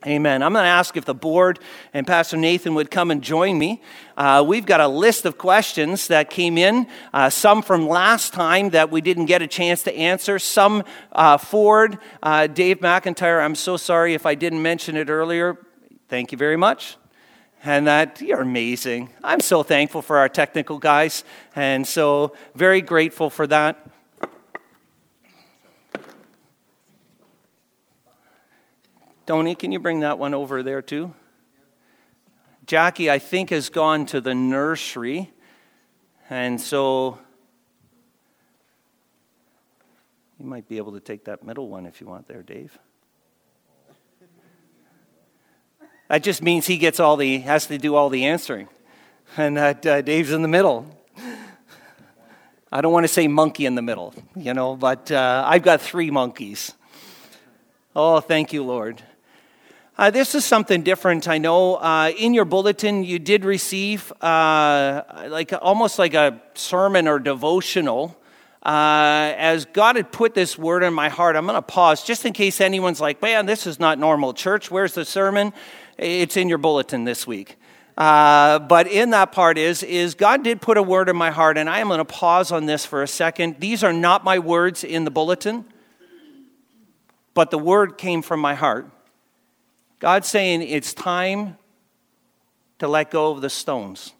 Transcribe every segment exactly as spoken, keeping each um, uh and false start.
Amen. I'm going to ask if the board and Pastor Nathan would come and join me. Uh, we've got a list of questions that came in, uh, some from last time that we didn't get a chance to answer, some uh, forward. Uh, Dave McIntyre, I'm so sorry if I didn't mention it earlier. Thank you very much. And that, you're amazing. I'm so thankful for our technical guys, and so very grateful for that. Tony, can you bring that one over there too? Jackie, I think, has gone to the nursery. And so you might be able to take that middle one if you want there, Dave. That just means he gets all the, has to do all the answering. And that uh, Dave's in the middle. I don't want to say monkey in the middle, you know, but uh, I've got three monkeys. Oh, thank you, Lord. Uh, this is something different, I know. Uh, in your bulletin, you did receive uh, like almost like a sermon or devotional. Uh, as God had put this word in my heart, I'm going to pause just in case anyone's like, man, this is not normal church. Where's the sermon? It's in your bulletin this week. Uh, but in that part is, is God did put a word in my heart, and I am going to pause on this for a second. These are not my words in the bulletin, but the word came from my heart. God's saying it's time to let go of the stones.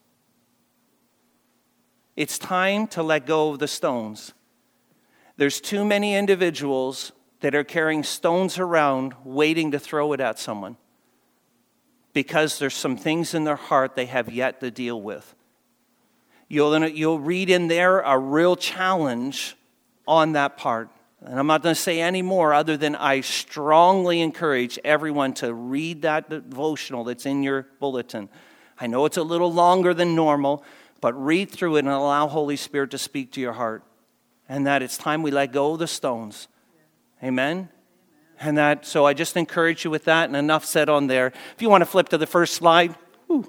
It's time to let go of the stones. There's too many individuals that are carrying stones around waiting to throw it at someone because there's some things in their heart they have yet to deal with. You'll, you'll read in there a real challenge on that part. And I'm not going to say any more other than I strongly encourage everyone to read that devotional that's in your bulletin. I know it's a little longer than normal, but read through it and allow Holy Spirit to speak to your heart. And that it's time we let go of the stones. Amen? Amen. And that, so I just encourage you with that, and enough said on there. If you want to flip to the first slide. Whew.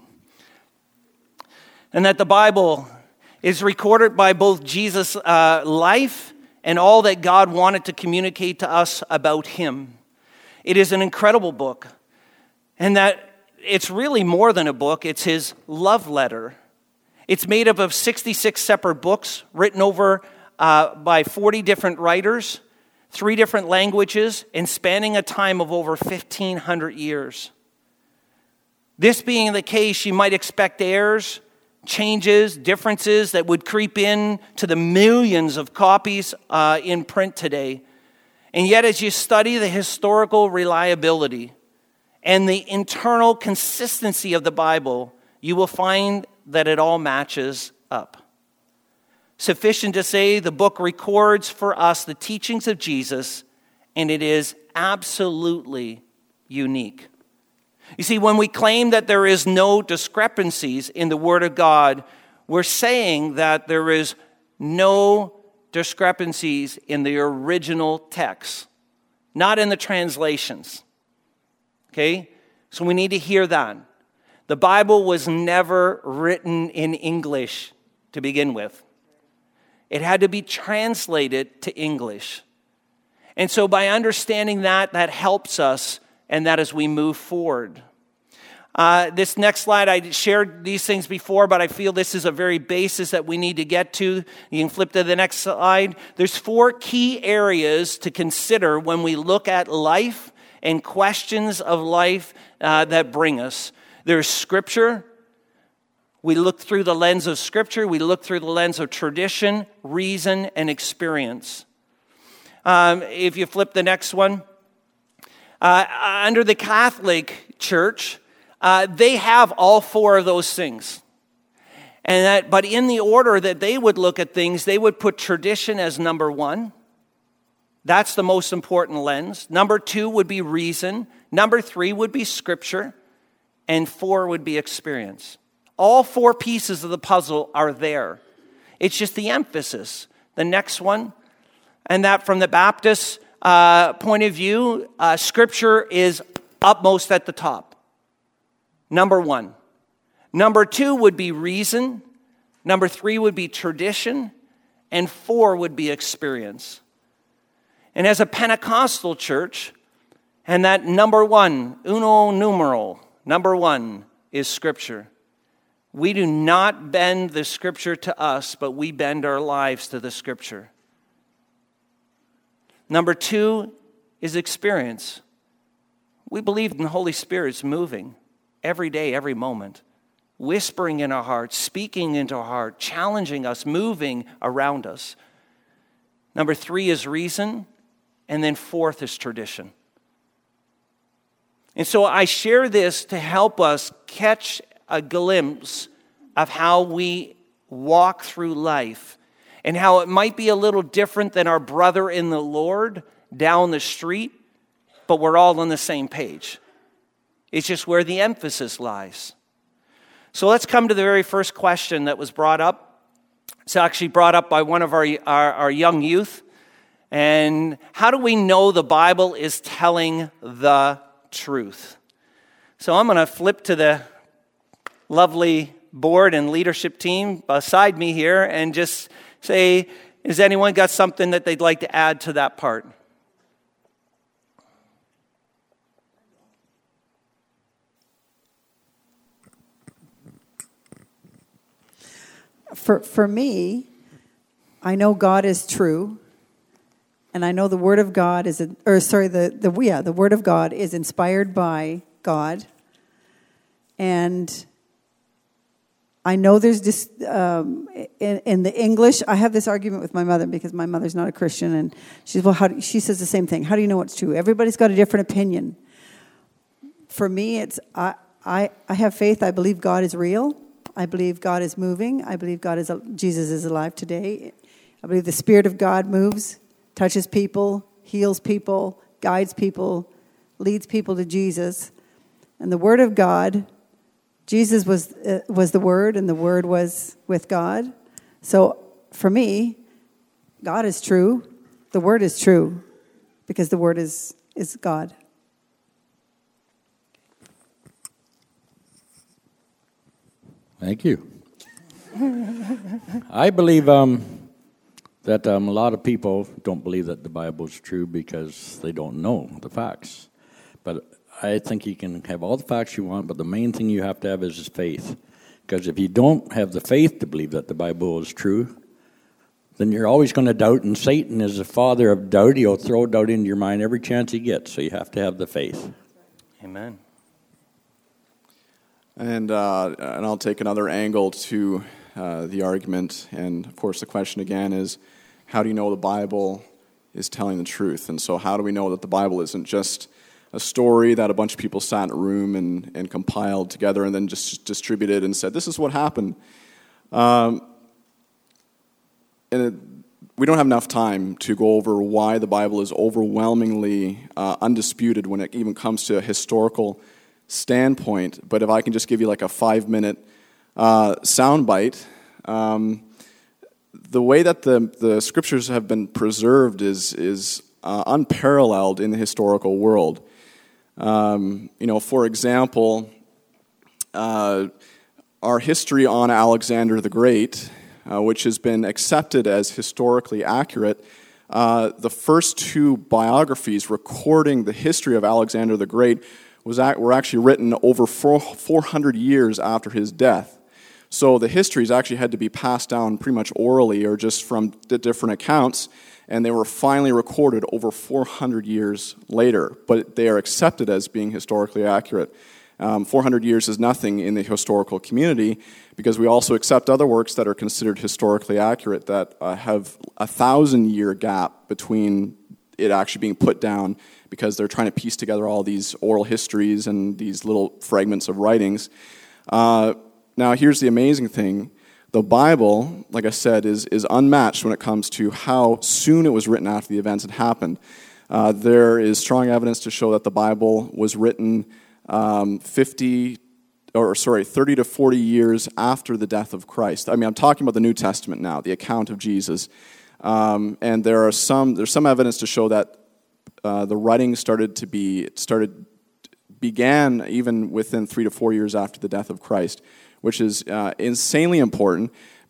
And that the Bible is recorded by both Jesus' uh, life and all that God wanted to communicate to us about him. It is an incredible book. And that it's really more than a book. It's his love letter. It's made up of sixty-six separate books written over uh, by forty different writers, three different languages, and spanning a time of over fifteen hundred years. This being the case, you might expect errors, changes, differences that would creep in to the millions of copies uh, in print today. And yet, as you study the historical reliability and the internal consistency of the Bible, you will find that it all matches up. Sufficient to say, the book records for us the teachings of Jesus, and it is absolutely unique. You see, when we claim that there is no discrepancies in the Word of God, we're saying that there is no discrepancies in the original text, not in the translations. Okay? So we need to hear that. The Bible was never written in English to begin with. It had to be translated to English. And so by understanding that, that helps us, and that as we move forward. Uh, this next slide, I shared these things before, but I feel this is a very basis that we need to get to. You can flip to the next slide. There's four key areas to consider when we look at life and questions of life uh, that bring us. There's Scripture. We look through the lens of Scripture. We look through the lens of tradition, reason, and experience. Um, if you flip the next one. Uh, under the Catholic Church, uh, they have all four of those things. And that, but in the order that they would look at things, they would put tradition as number one. That's the most important lens. Number two would be reason. Number three would be Scripture. And four would be experience. All four pieces of the puzzle are there. It's just the emphasis. The next one, and that from the Baptist uh, point of view, uh, Scripture is upmost at the top. Number one. Number two would be reason. Number three would be tradition. And four would be experience. And as a Pentecostal church, And that number one, uno numero, number one is Scripture. We do not bend the Scripture to us, but we bend our lives to the Scripture. Number two is experience. We believe the Holy Spirit's moving every day, every moment, whispering in our hearts, speaking into our heart, challenging us, moving around us. Number three is reason, and then fourth is tradition. And so I share this to help us catch a glimpse of how we walk through life and how it might be a little different than our brother in the Lord down the street, but we're all on the same page. It's just where the emphasis lies. So let's come to the very first question that was brought up. It's actually brought up by one of our, our, our young youth. And how do we know the Bible is telling the truth? So I'm going to flip to the lovely board and leadership team beside me here and just say, has anyone got something that they'd like to add to that part? For for me, I know God is true, and I know the Word of God is, or sorry, the the yeah, the Word of God is inspired by God, and I know there's this um, in, in the English. I have this argument with my mother because my mother's not a Christian, and she's well. How do, she says the same thing. How do you know what's true? Everybody's got a different opinion. For me, it's I I I have faith. I believe God is real. I believe God is moving. I believe God is Jesus is alive today. I believe the Spirit of God moves, touches people, heals people, guides people, leads people to Jesus. And the Word of God, Jesus was uh, was the Word, and the Word was with God. So for me, God is true. The Word is true because the Word is is God. Thank you. I believe um, that um, a lot of people don't believe that the Bible is true because they don't know the facts. But I think you can have all the facts you want, but the main thing you have to have is faith. Because if you don't have the faith to believe that the Bible is true, then you're always going to doubt, and Satan is the father of doubt. He'll throw doubt into your mind every chance he gets, so you have to have the faith. Amen. And uh, and I'll take another angle to uh, the argument. And, of course, the question again is, how do you know the Bible is telling the truth? And so how do we know that the Bible isn't just a story that a bunch of people sat in a room and, and compiled together and then just distributed and said, this is what happened? Um, and it, we don't have enough time to go over why the Bible is overwhelmingly uh, undisputed when it even comes to a historical standpoint, but if I can just give you like a five-minute uh, soundbite, um, the way that the the scriptures have been preserved is is uh, unparalleled in the historical world. Um, you know, for example, uh, our history on Alexander the Great, uh, which has been accepted as historically accurate. Uh, the first two biographies recording the history of Alexander the Great was at, were actually written over four hundred years after his death. So the histories actually had to be passed down pretty much orally or just from the different accounts, and they were finally recorded over four hundred years later. But they are accepted as being historically accurate. Um, four hundred years is nothing in the historical community because we also accept other works that are considered historically accurate that uh, have a thousand-year gap between it actually being put down because they're trying to piece together all these oral histories and these little fragments of writings. Uh, now, here's the amazing thing. The Bible, like I said, is, is unmatched when it comes to how soon it was written after the events had happened. Uh, there is strong evidence to show that the Bible was written um, fifty, or sorry, thirty to forty years after the death of Christ. I mean, I'm talking about the New Testament now, the account of Jesus. Um, and there are some there's some evidence to show that uh, the writing started to be started began even within three to four years after the death of Christ, which is uh, insanely important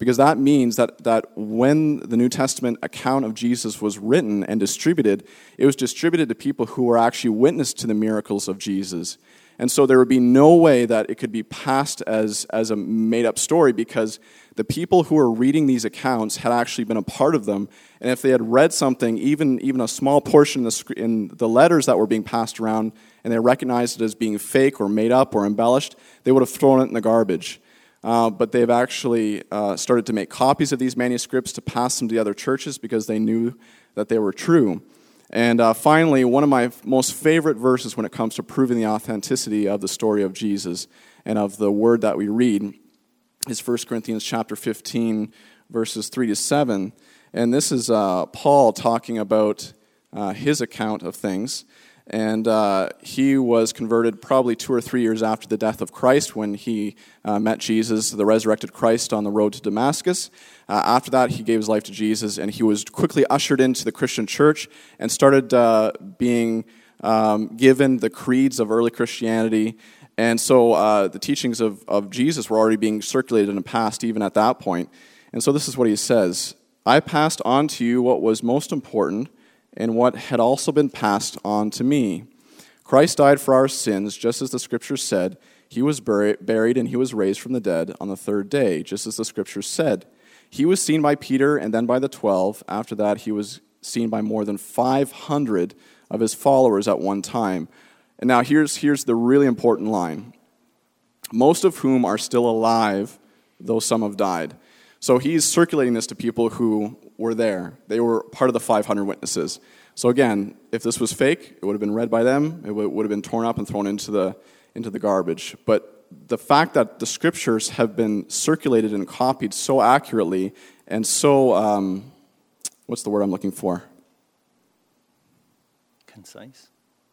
because that means that, that when the New Testament account of Jesus was written and distributed, it was distributed to people who were actually witness to the miracles of Jesus. And so there would be no way that it could be passed as, as a made-up story, because the people who were reading these accounts had actually been a part of them. And if they had read something, even, even a small portion in the, in the letters that were being passed around, and they recognized it as being fake or made up or embellished, they would have thrown it in the garbage. Uh, but they've actually uh, started to make copies of these manuscripts to pass them to the other churches because they knew that they were true. And uh, finally, one of my most favorite verses when it comes to proving the authenticity of the story of Jesus and of the word that we read is First Corinthians chapter fifteen, verses three to seven. And this is uh, Paul talking about uh, his account of things. And uh, he was converted probably two or three years after the death of Christ, when he uh, met Jesus, the resurrected Christ, on the road to Damascus. Uh, after that, he gave his life to Jesus, and he was quickly ushered into the Christian church and started uh, being um, given the creeds of early Christianity. And so uh, the teachings of, of Jesus were already being circulated and passed even at that point. And so this is what he says: "I passed on to you what was most important, and what had also been passed on to me. Christ died for our sins, just as the Scriptures said. He was buried, and he was raised from the dead on the third day, just as the Scriptures said. He was seen by Peter and then by the twelve. After that, he was seen by more than five hundred of his followers at one time." And now here's, here's the really important line: "Most of whom are still alive, though some have died." So he's circulating this to people who were there. They were part of the five hundred witnesses. So again, if this was fake, it would have been read by them. It would have been torn up and thrown into the into the garbage. But the fact that the Scriptures have been circulated and copied so accurately and so, um, what's the word I'm looking for? Concise.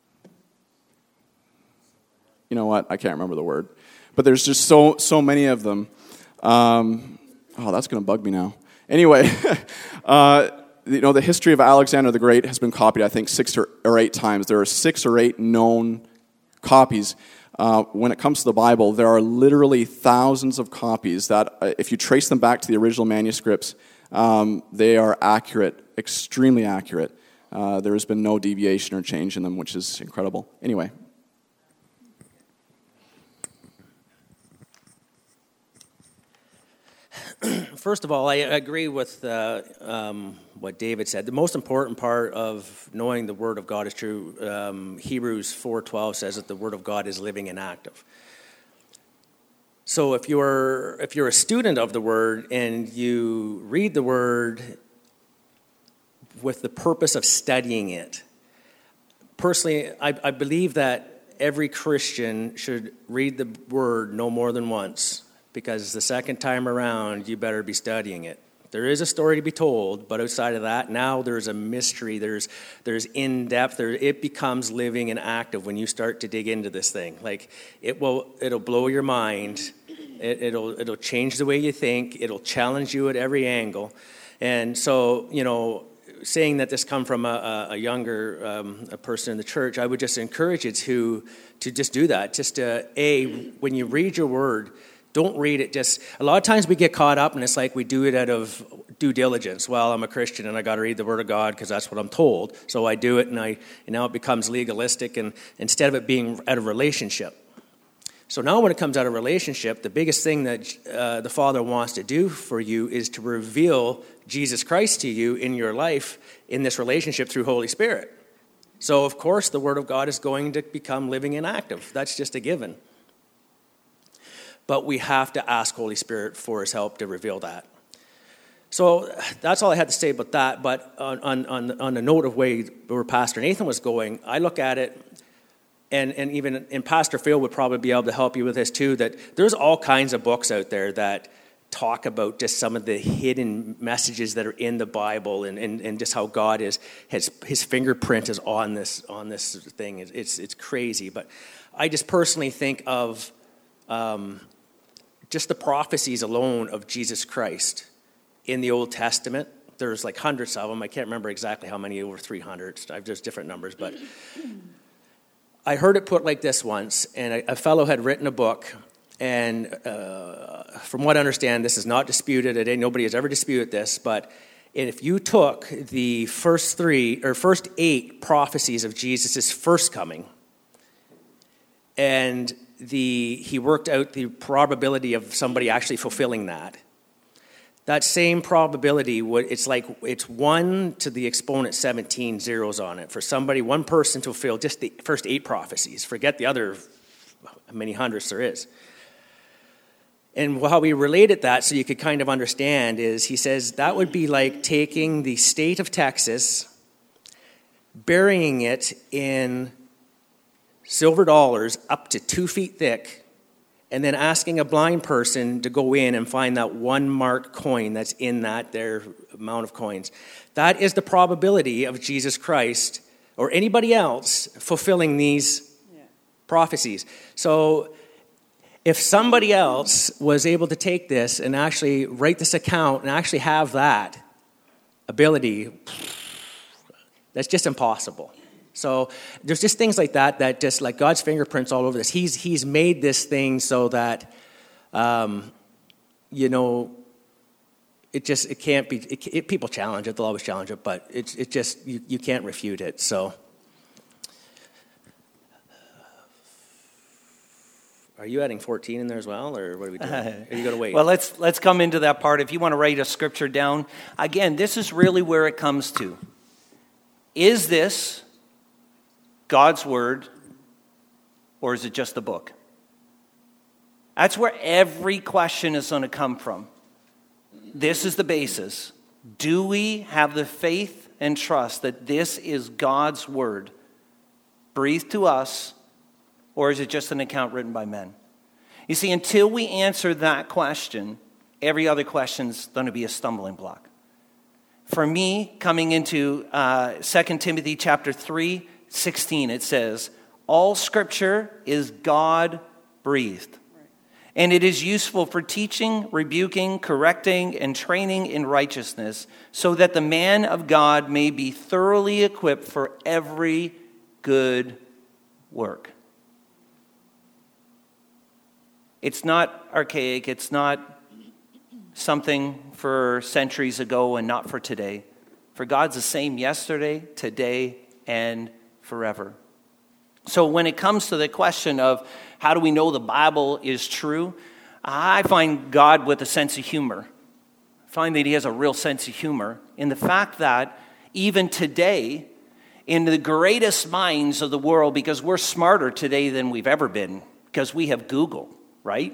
You know what? I can't remember the word. But there's just so so many of them. Um, oh, that's going to bug me now. Anyway, uh, you know, the history of Alexander the Great has been copied, I think, six or, or eight times. There are six or eight known copies. Uh, when it comes to the Bible, there are literally thousands of copies that, uh, if you trace them back to the original manuscripts, um, they are accurate, extremely accurate. Uh, there has been no deviation or change in them, which is incredible. Anyway. First of all, I agree with uh, um, what David said. The most important part of knowing the Word of God is true. Um, Hebrews four twelve says that the Word of God is living and active. So if you're if you're a student of the Word and you read the Word with the purpose of studying it, personally, I, I believe that every Christian should read the Word no more than once. Because the second time around, you better be studying it. There is a story to be told, but outside of that, now there's a mystery. There's there's in-depth. There, it becomes living and active when you start to dig into this thing. Like, it will, it'll blow your mind. It, it'll it'll change the way you think. It'll challenge you at every angle. And so, you know, saying that this come from a, a younger um, a person in the church, I would just encourage you to to just do that. Just to, A, when you read your word, don't read it just... A lot of times we get caught up, and it's like we do it out of due diligence. Well, I'm a Christian, and I got to read the Word of God because that's what I'm told. So I do it, and I and now it becomes legalistic, and instead of it being out of relationship. So now when it comes out of relationship, the biggest thing that uh, the Father wants to do for you is to reveal Jesus Christ to you in your life in this relationship through Holy Spirit. So, of course, the Word of God is going to become living and active. That's just a given. But we have to ask Holy Spirit for His help to reveal that. So that's all I had to say about that. But on on on, on the note of way where Pastor Nathan was going, I look at it, and, and even and Pastor Phil would probably be able to help you with this too, that there's all kinds of books out there that talk about just some of the hidden messages that are in the Bible, and, and, and just how God is his his fingerprint is on this on this thing. It's it's crazy. But I just personally think of um, just the prophecies alone of Jesus Christ in the Old Testament. There's like hundreds of them. I can't remember exactly how many, over three hundred. There's different numbers, but I heard it put like this once, and a, a fellow had written a book, and uh, from what I understand, this is not disputed. Nobody has ever disputed this, but if you took the first three or first eight prophecies of Jesus' first coming, and the he worked out the probability of somebody actually fulfilling that, that same probability would it's like it's one to the exponent seventeen zeros on it for somebody, one person to fulfill just the first eight prophecies. Forget the other how many hundreds there is. And how we related that so you could kind of understand is he says that would be like taking the state of Texas, burying it in silver dollars up to two feet thick, and then asking a blind person to go in and find that one mark coin that's in that their amount of coins. That is the probability of Jesus Christ or anybody else fulfilling these yeah. prophecies. So if somebody else was able to take this and actually write this account and actually have that ability, that's just impossible. So there's just things like that that just like God's fingerprints all over this. He's he's made this thing so that, um, you know, it just it can't be. It, it, people challenge it; they'll always challenge it, but it's it just you, you can't refute it. So. Are you adding fourteen in there as well, or what are we doing? Are you going to wait? Well, let's let's come into that part. If you want to write a scripture down, again, this is really where it comes to. Is this God's word, or is it just a book? That's where every question is going to come from. This is the basis. Do we have the faith and trust that this is God's word, breathed to us, or is it just an account written by men? You see, until we answer that question, every other question's going to be a stumbling block. For me, coming into uh, Second Timothy chapter three, sixteen, it says, all scripture is God-breathed, and it is useful for teaching, rebuking, correcting, and training in righteousness, so that the man of God may be thoroughly equipped for every good work. It's not archaic. It's not something for centuries ago and not for today. For God's the same yesterday, today, and forever. So when it comes to the question of how do we know the Bible is true, I find God with a sense of humor. I find that he has a real sense of humor in the fact that even today, in the greatest minds of the world, because we're smarter today than we've ever been, because we have Google, right?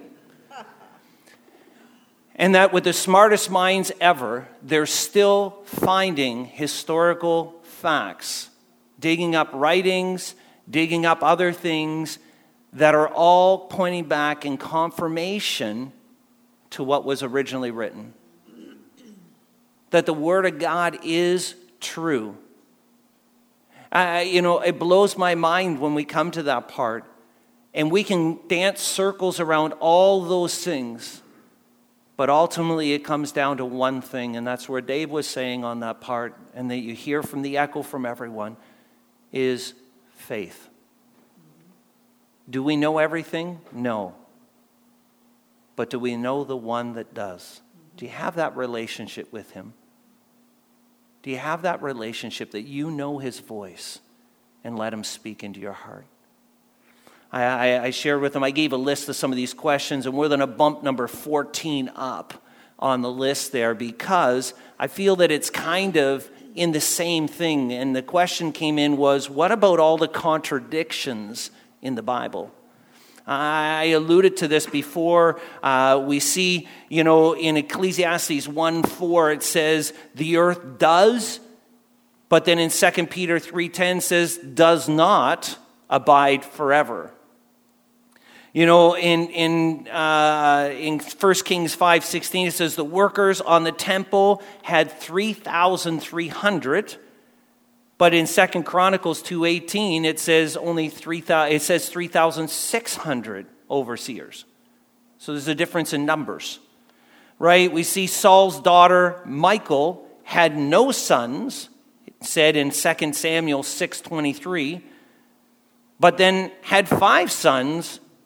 And that with the smartest minds ever, they're still finding historical facts, digging up writings, digging up other things that are all pointing back in confirmation to what was originally written. That the Word of God is true. Uh, you know, it blows my mind when we come to that part. And we can dance circles around all those things. But ultimately it comes down to one thing, and that's where Dave was saying on that part, and that you hear from the echo from everyone, is faith. Do we know everything? No. But do we know the one that does? Do you have that relationship with him? Do you have that relationship that you know his voice and let him speak into your heart? I, I, I shared with them, I gave a list of some of these questions, and we're going to bump number fourteen up on the list there because I feel that it's kind of in the same thing. And the question came in was, what about all the contradictions in the Bible? I alluded to this before. Uh, we see, you know, in Ecclesiastes one four, it says, the earth does, but then in Second Peter three ten says, does not abide forever. You know, in in uh, in First Kings five sixteen, it says the workers on the temple had three thousand three hundred, but in Second Chronicles two eighteen, it says only three thousand. It says three thousand six hundred overseers. So there's a difference in numbers, right? We see Saul's daughter Michal had no sons. It said in Second Samuel six twenty-three, but then had five sons.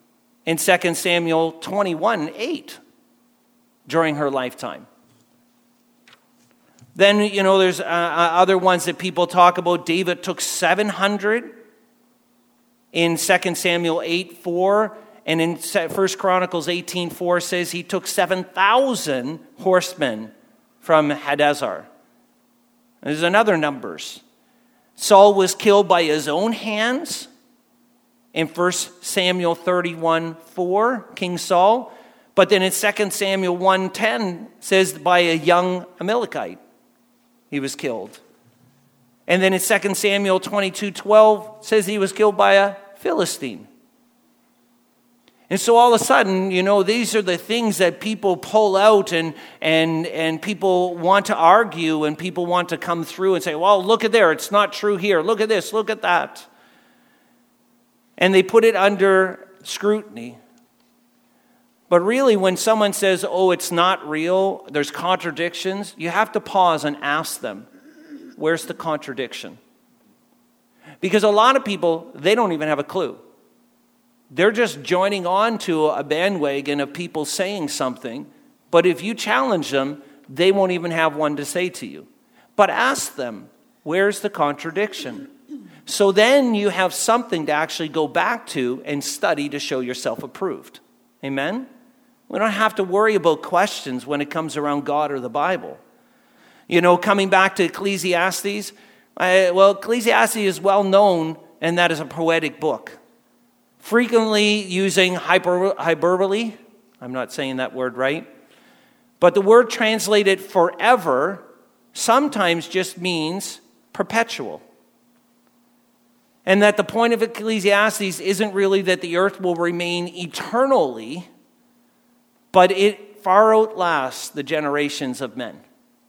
in Second Samuel twenty-one eight during her lifetime. Then, you know, there's uh, other ones that people talk about. David took seven hundred in Second Samuel eight four, and in First Chronicles eighteen four says he took seven thousand horsemen from Hadassah. There's another numbers. Saul was killed by his own hands in First Samuel thirty-one four, King Saul. But then in Second Samuel one ten says by a young Amalekite he was killed. And then in Second Samuel twenty-two twelve says he was killed by a Philistine. And so all of a sudden, you know, these are the things that people pull out and and and people want to argue and people want to come through and say, well, look at there, it's not true here. Look at this, look at that. And they put it under scrutiny. But really, when someone says, oh, it's not real, there's contradictions, you have to pause and ask them, where's the contradiction? Because a lot of people, they don't even have a clue. They're just joining on to a bandwagon of people saying something, but if you challenge them, they won't even have one to say to you. But ask them, where's the contradiction? So then you have something to actually go back to and study to show yourself approved. Amen? We don't have to worry about questions when it comes around God or the Bible. You know, coming back to Ecclesiastes, I, well, Ecclesiastes is well known, and that is a poetic book. Frequently using hyper, hyperbole. I'm not saying that word right. But the word translated forever sometimes just means perpetual. And that the point of Ecclesiastes isn't really that the earth will remain eternally, but it far outlasts the generations of men.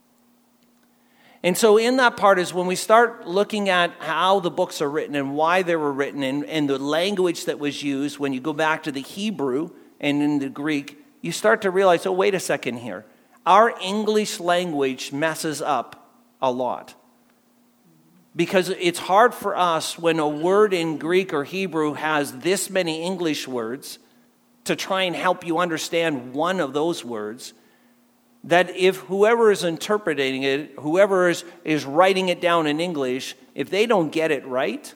And so in that part is when we start looking at how the books are written and why they were written and, and the language that was used, when you go back to the Hebrew and in the Greek, you start to realize, oh, wait a second here. Our English language messes up a lot. Because it's hard for us when a word in Greek or Hebrew has this many English words to try and help you understand one of those words, that if whoever is interpreting it, whoever is, is writing it down in English, if they don't get it right,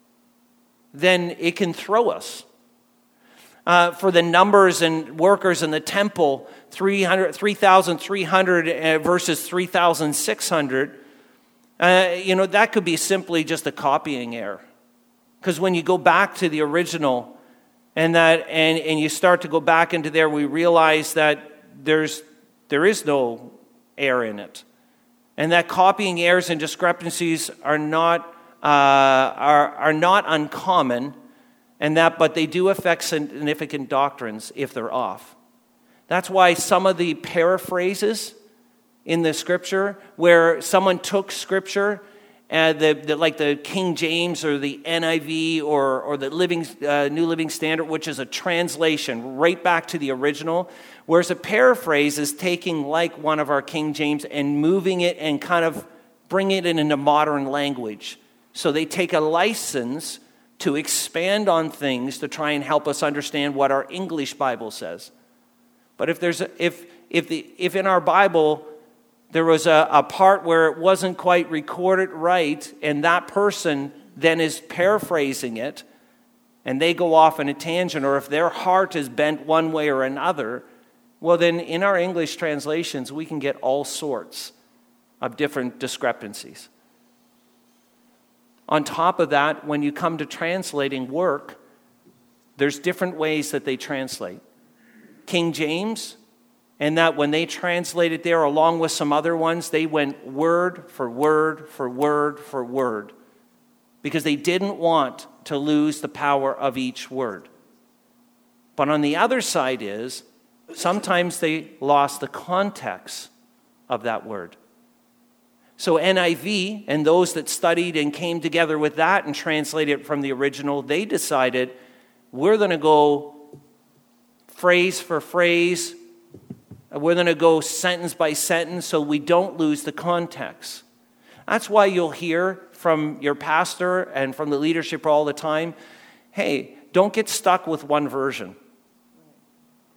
then it can throw us. Uh, for the numbers and workers in the temple, three thousand three hundred versus three thousand six hundred, uh, you know, that could be simply just a copying error. Because when you go back to the original and that and, and you start to go back into there, we realize that there's there is no error in it. And that copying errors and discrepancies are not uh, are, are not uncommon. And that, but they do affect significant doctrines if they're off. That's why some of the paraphrases in the scripture, where someone took scripture, uh, the, the, like the King James or the N I V or, or the Living uh, New Living Standard, which is a translation right back to the original, whereas a paraphrase is taking like one of our King James and moving it and kind of bringing it into modern language. So they take a license to expand on things to try and help us understand what our English Bible says. But if there's a, if if the if in our Bible there was a, a part where it wasn't quite recorded right, and that person then is paraphrasing it, and they go off in a tangent, or if their heart is bent one way or another, well then in our English translations we can get all sorts of different discrepancies. On top of that, when you come to translating work, there's different ways that they translate. King James, and that when they translated there along with some other ones, they went word for word for word for word because they didn't want to lose the power of each word. But on the other side is, sometimes they lost the context of that word. So N I V and those that studied and came together with that and translated it from the original, they decided we're going to go phrase for phrase. We're going to go sentence by sentence so we don't lose the context. That's why you'll hear from your pastor and from the leadership all the time, hey, don't get stuck with one version.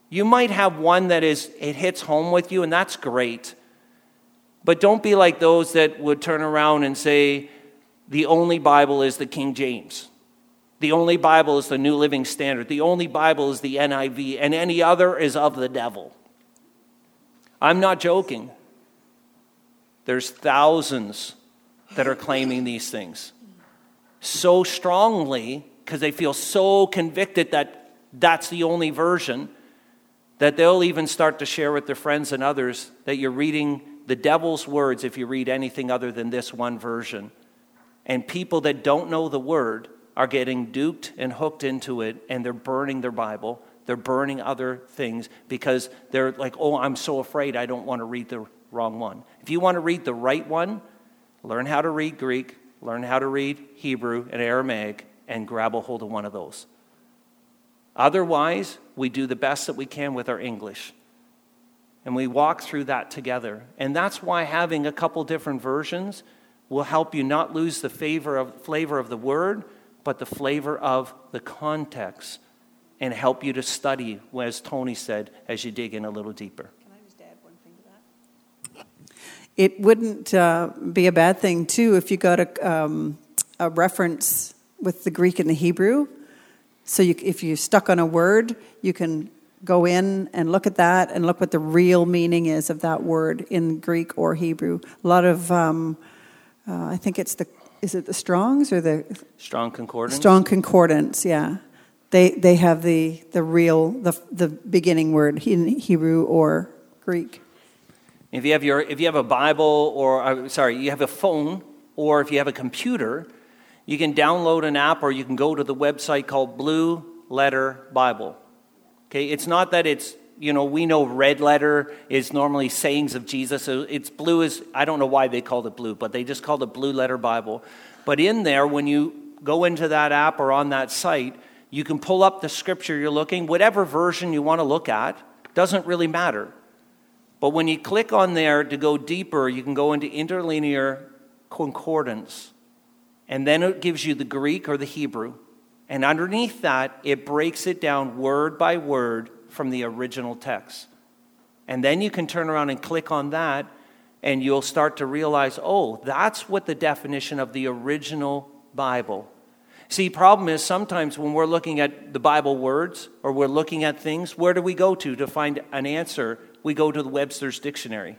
You might have one that is, it hits home with you, and that's great. But don't be like those that would turn around and say, the only Bible is the King James. The only Bible is the New Living Standard. The only Bible is the N I V, and any other is of the devil. I'm not joking. There's thousands that are claiming these things so strongly because they feel so convicted that that's the only version that they'll even start to share with their friends and others that you're reading the devil's words if you read anything other than this one version. And people that don't know the word are getting duped and hooked into it, and they're burning their Bible. They're burning other things because they're like, oh, I'm so afraid I don't want to read the wrong one. If you want to read the right one, learn how to read Greek, learn how to read Hebrew and Aramaic, and grab a hold of one of those. Otherwise, we do the best that we can with our English. And we walk through that together. And that's why having a couple different versions will help you not lose the favor of, flavor of the word, but the flavor of the context, and help you to study, as Tony said, as you dig in a little deeper. Can I just add one thing to that? It wouldn't uh, be a bad thing, too, if you got a, um, a reference with the Greek and the Hebrew. So you, if you're stuck on a word, you can go in and look at that and look what the real meaning is of that word in Greek or Hebrew. A lot of, um, uh, I think it's the, is it the Strongs or the? Strong Concordance? Strong Concordance, yeah. They they have the, the real, the the beginning word in Hebrew or Greek. If you have your, if you have a Bible or, uh, sorry, you have a phone, or if you have a computer, you can download an app or you can go to the website called Blue Letter Bible. Okay, it's not that it's, you know, we know red letter is normally sayings of Jesus. So it's blue is, I don't know why they called it blue, but they just called it Blue Letter Bible. But in there, when you go into that app or on that site, you can pull up the scripture you're looking, whatever version you want to look at, doesn't really matter. But when you click on there to go deeper, you can go into interlinear concordance. And then it gives you the Greek or the Hebrew. And underneath that, it breaks it down word by word from the original text. And then you can turn around and click on that, and you'll start to realize, oh, that's what the definition of the original Bible. See, problem is sometimes when we're looking at the Bible words or we're looking at things, where do we go to to find an answer? We go to the Webster's Dictionary.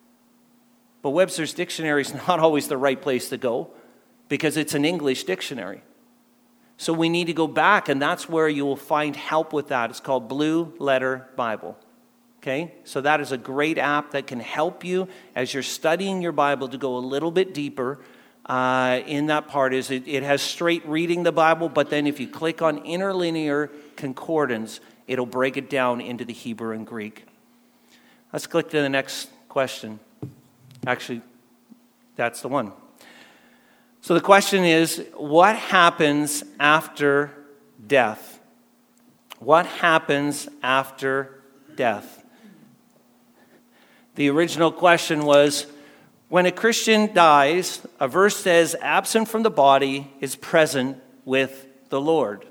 But Webster's Dictionary is not always the right place to go because it's an English dictionary. So we need to go back, and that's where you will find help with that. It's called Blue Letter Bible. Okay? So that is a great app that can help you as you're studying your Bible to go a little bit deeper. Uh, in that part is it, it has straight reading the Bible, but then if you click on interlinear concordance, it'll break it down into the Hebrew and Greek. Let's click to the next question. Actually, that's the one. So the question is, what happens after death? What happens after death? The original question was, when a Christian dies, a verse says, absent from the body is present with the Lord.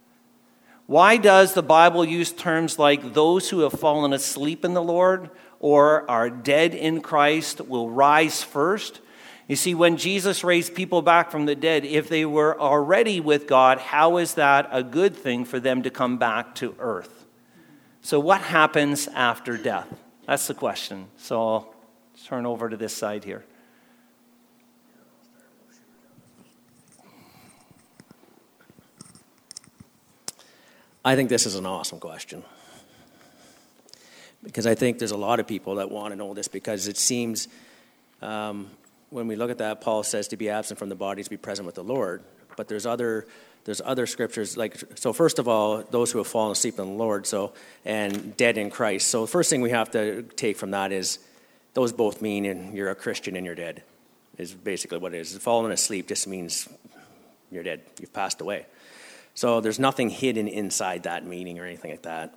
Why does the Bible use terms like those who have fallen asleep in the Lord or are dead in Christ will rise first? You see, when Jesus raised people back from the dead, if they were already with God, how is that a good thing for them to come back to earth? So what happens after death? That's the question. So I'll turn over to this side here. I think this is an awesome question. Because I think there's a lot of people that want to know this because it seems... Um, When we look at that, Paul says to be absent from the body is to be present with the Lord. But there's other there's other scriptures like so. First of all, those who have fallen asleep in the Lord, so and dead in Christ. So the first thing we have to take from that is those both mean and you're a Christian and you're dead. Is basically what it is. Falling asleep just means you're dead. You've passed away. So there's nothing hidden inside that meaning or anything like that.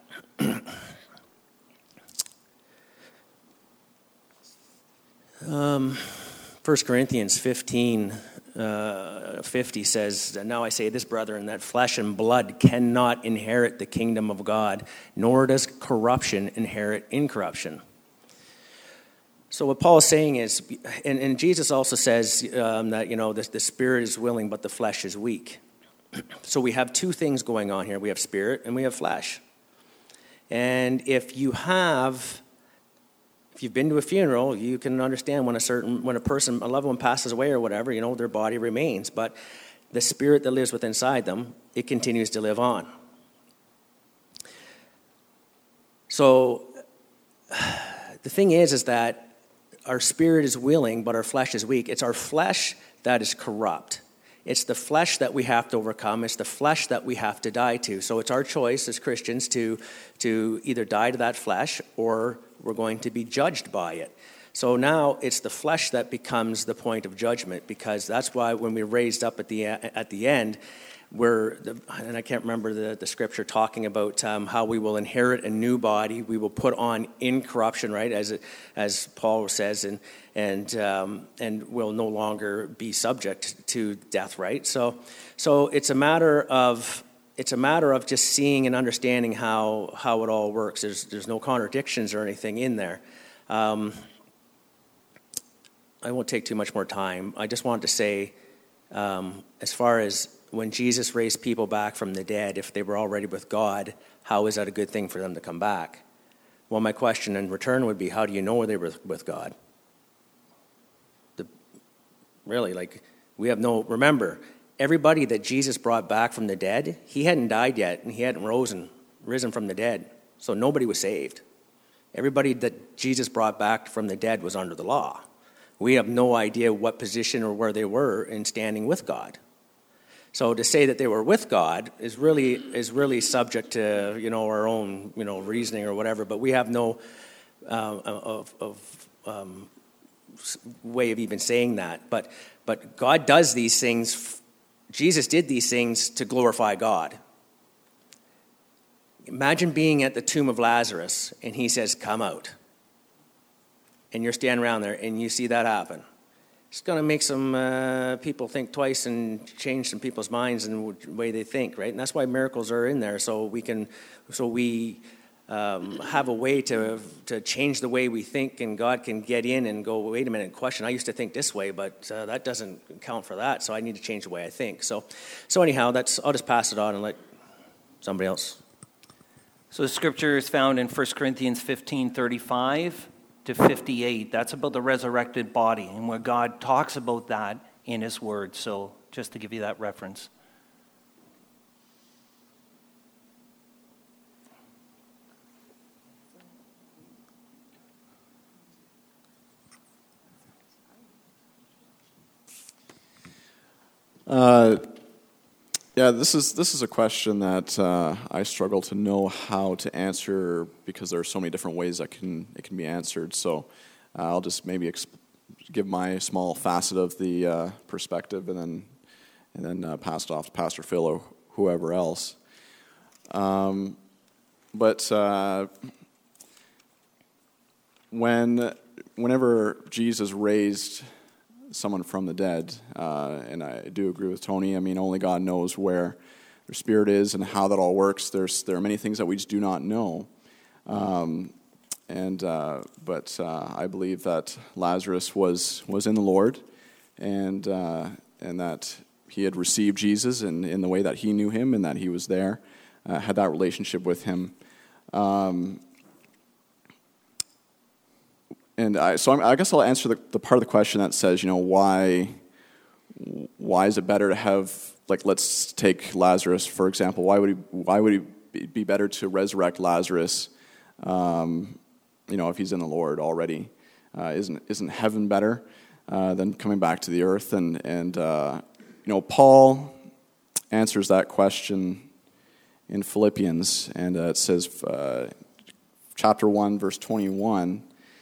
um. First Corinthians fifteen, uh, fifty says, "Now I say this, brethren, that flesh and blood cannot inherit the kingdom of God, nor does corruption inherit incorruption." So what Paul is saying is, and, and Jesus also says um, that, you know, the, the spirit is willing, but the flesh is weak. So we have two things going on here. We have spirit and we have flesh. And if you have, if you've been to a funeral, you can understand when a certain, when a person, a loved one passes away or whatever, you know, their body remains. But the spirit that lives within inside them, it continues to live on. So the thing is, is that our spirit is willing, but our flesh is weak. It's our flesh that is corrupt. It's the flesh that we have to overcome. It's the flesh that we have to die to. So it's our choice as Christians to, to either die to that flesh or we're going to be judged by it. So now it's the flesh that becomes the point of judgment, because that's why when we're raised up at the at the end, we're, and I can't remember the, the scripture talking about um, how we will inherit a new body. We will put on incorruption, right, as it, as Paul says, and and um, and will no longer be subject to death, right? So so it's a matter of it's a matter of just seeing and understanding how how it all works. There's there's no contradictions or anything in there. Um, I won't take too much more time. I just wanted to say, um, as far as when Jesus raised people back from the dead, if they were already with God, how is that a good thing for them to come back? Well, my question in return would be, how do you know they were with God? The, really, like, we have no, remember, everybody that Jesus brought back from the dead, he hadn't died yet, and he hadn't risen, risen from the dead. So nobody was saved. Everybody that Jesus brought back from the dead was under the law. We have no idea what position or where they were in standing with God. So to say that they were with God is really is really subject to, you know, our own, you know, reasoning or whatever. But we have no uh, of, of um, way of even saying that. But but God does these things. Jesus did these things to glorify God. Imagine being at the tomb of Lazarus and he says, "Come out," and you're standing around there and you see that happen. It's going to make some uh, people think twice and change some people's minds and the way they think, right? And that's why miracles are in there, so we can, so we um, have a way to to change the way we think, and God can get in and go, wait a minute, question. I used to think this way, but uh, that doesn't count for that, so I need to change the way I think. So, so anyhow, that's I'll just pass it on and let somebody else. So the scripture is found in First Corinthians fifteen thirty-five to fifty-eight. That's about the resurrected body, and where God talks about that in his word. So just to give you that reference. Uh, yeah, this is this is a question that uh, I struggle to know how to answer, because there are so many different ways that can it can be answered. So uh, I'll just maybe exp- give my small facet of the uh, perspective, and then and then uh, pass it off to Pastor Phil or whoever else. Um, but uh, when whenever Jesus raised someone from the dead, uh, and I do agree with Tony. I mean, only God knows where their spirit is and how that all works. There's there are many things that we just do not know, um, and uh, but uh, I believe that Lazarus was was in the Lord, and uh, and that he had received Jesus in, in the way that he knew him, and that he was there, uh, had that relationship with him. Um, And I, so I'm, I guess I'll answer the, the part of the question that says, you know, why why is it better to have, like, let's take Lazarus, for example. Why would he, why would it be better to resurrect Lazarus, um, you know, if he's in the Lord already? Uh, isn't isn't heaven better uh, than coming back to the earth? And, and uh, you know, Paul answers that question in Philippians, and uh, it says, uh, chapter one, verse twenty-one,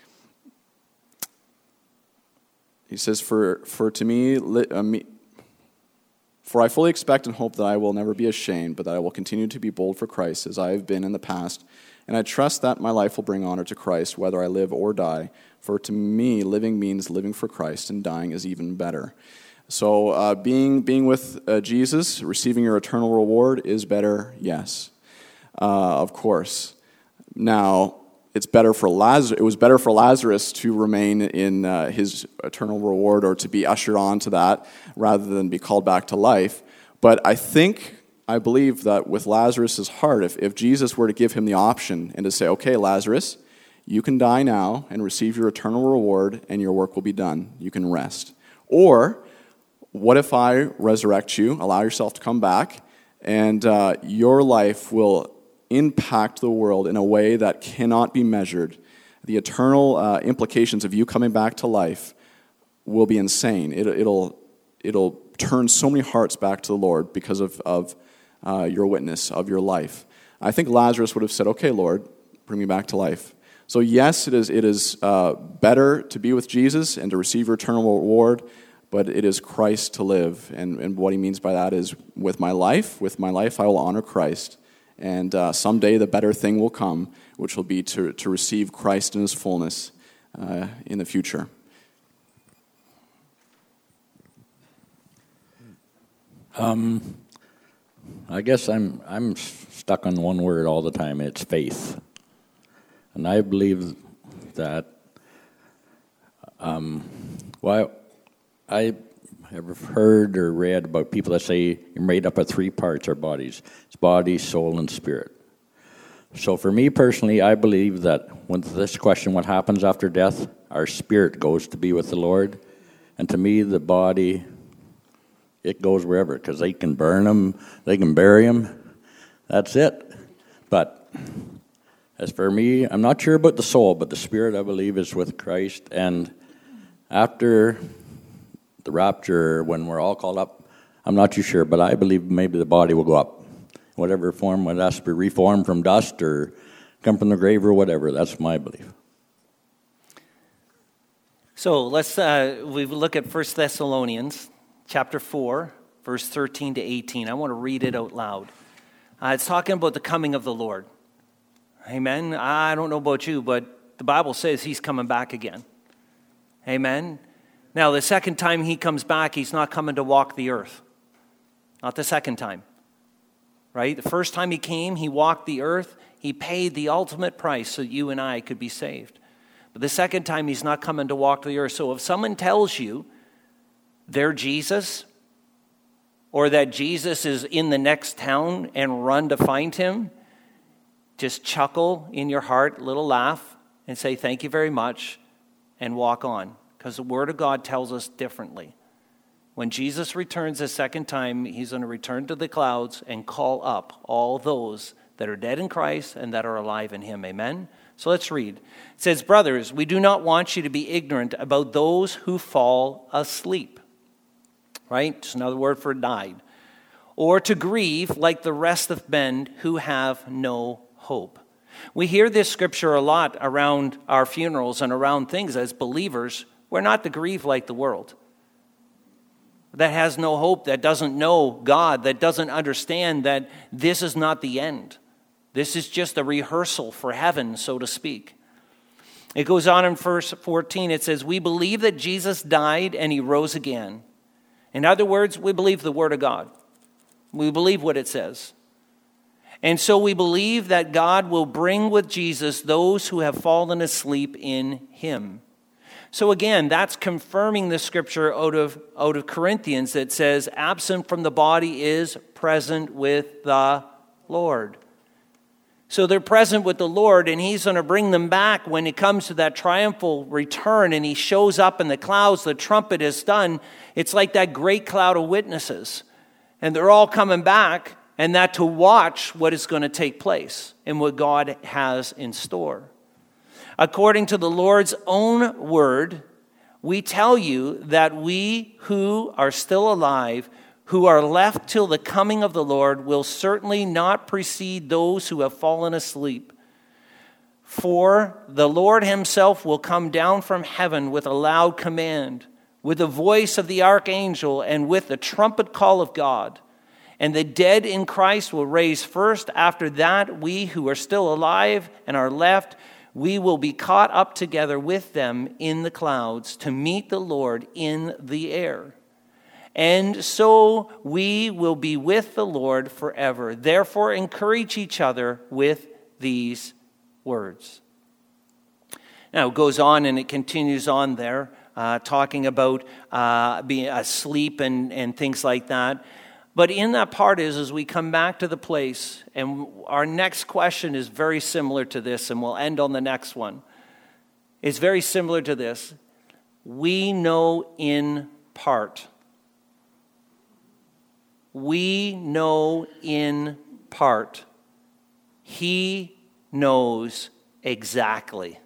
he says, for for to me, uh, me, for I fully expect and hope that I will never be ashamed, but that I will continue to be bold for Christ, as I have been in the past. And I trust that my life will bring honor to Christ, whether I live or die. For to me, living means living for Christ, and dying is even better. So uh, being being with uh, Jesus, receiving your eternal reward is better, yes, uh, of course. Now, it's better for Lazarus. It was better for Lazarus to remain in uh, his eternal reward, or to be ushered on to that, rather than be called back to life. But I think, I believe that with Lazarus' heart, if, if Jesus were to give him the option and to say, okay, Lazarus, you can die now and receive your eternal reward, and your work will be done. You can rest. Or, what if I resurrect you, allow yourself to come back, and uh, your life will impact the world in a way that cannot be measured. The eternal uh, implications of you coming back to life will be insane. It, it'll it'll turn so many hearts back to the Lord because of, of uh, your witness, of your life. I think Lazarus would have said, okay, Lord, bring me back to life. So yes, it is, it is uh, better to be with Jesus and to receive your eternal reward, but it is Christ to live. And, and what he means by that is, with my life, with my life I will honor Christ. And uh, someday the better thing will come, which will be to, to receive Christ in his fullness uh, in the future. Um, I guess I'm I'm stuck on one word all the time. It's faith, and I believe that. Um, well, I have heard or read about people that say you're made up of three parts: our bodies, it's body, soul, and spirit. So for me personally, I believe that with this question, what happens after death, our spirit goes to be with the Lord, and to me, the body, it goes wherever, because they can burn them, they can bury them, that's it. But as for me, I'm not sure about the soul, but the spirit, I believe, is with Christ. And after the rapture, when we're all called up, I'm not too sure, but I believe maybe the body will go up. Whatever form, whether that's to be reformed from dust or come from the grave or whatever, that's my belief. So let's uh, we look at First Thessalonians chapter four, verse thirteen to eighteen. I want to read it out loud. Uh, it's talking about the coming of the Lord. Amen. I don't know about you, but the Bible says he's coming back again. Amen. Now, the second time he comes back, he's not coming to walk the earth. Not the second time. Right? The first time he came, he walked the earth. He paid the ultimate price so you and I could be saved. But the second time, he's not coming to walk the earth. So if someone tells you they're Jesus, or that Jesus is in the next town and run to find him, just chuckle in your heart, little laugh, and say thank you very much, and walk on. Because the Word of God tells us differently. When Jesus returns a second time, he's going to return to the clouds and call up all those that are dead in Christ and that are alive in him. Amen? So let's read. It says, brothers, we do not want you to be ignorant about those who fall asleep. Right? Just another word for died. Or to grieve like the rest of men who have no hope. We hear this scripture a lot around our funerals and around things as believers. We're not to grieve like the world. That has no hope, that doesn't know God, that doesn't understand that this is not the end. This is just a rehearsal for heaven, so to speak. It goes on in verse fourteen, it says, we believe that Jesus died and he rose again. In other words, we believe the Word of God. We believe what it says. And so we believe that God will bring with Jesus those who have fallen asleep in him. So again, that's confirming the scripture out of, out of Corinthians that says, absent from the body is present with the Lord. So they're present with the Lord, and he's going to bring them back when it comes to that triumphal return, and he shows up in the clouds, the trumpet is done. It's like that great cloud of witnesses. And they're all coming back, and that to watch what is going to take place and what God has in store. According to the Lord's own word, we tell you that we who are still alive, who are left till the coming of the Lord, will certainly not precede those who have fallen asleep. For the Lord himself will come down from heaven with a loud command, with the voice of the archangel, and with the trumpet call of God. And the dead in Christ will raise first. After that, we who are still alive and are left, we will be caught up together with them in the clouds to meet the Lord in the air. and so we will be with the Lord forever. Therefore, encourage each other with these words. Now, it goes on and it continues on there, uh, talking about uh, being asleep and, and things like that. But in that part is, as we come back to the place, and our next question is very similar to this, and we'll end on the next one. It's very similar to this. We know in part. We know in part. He knows exactly.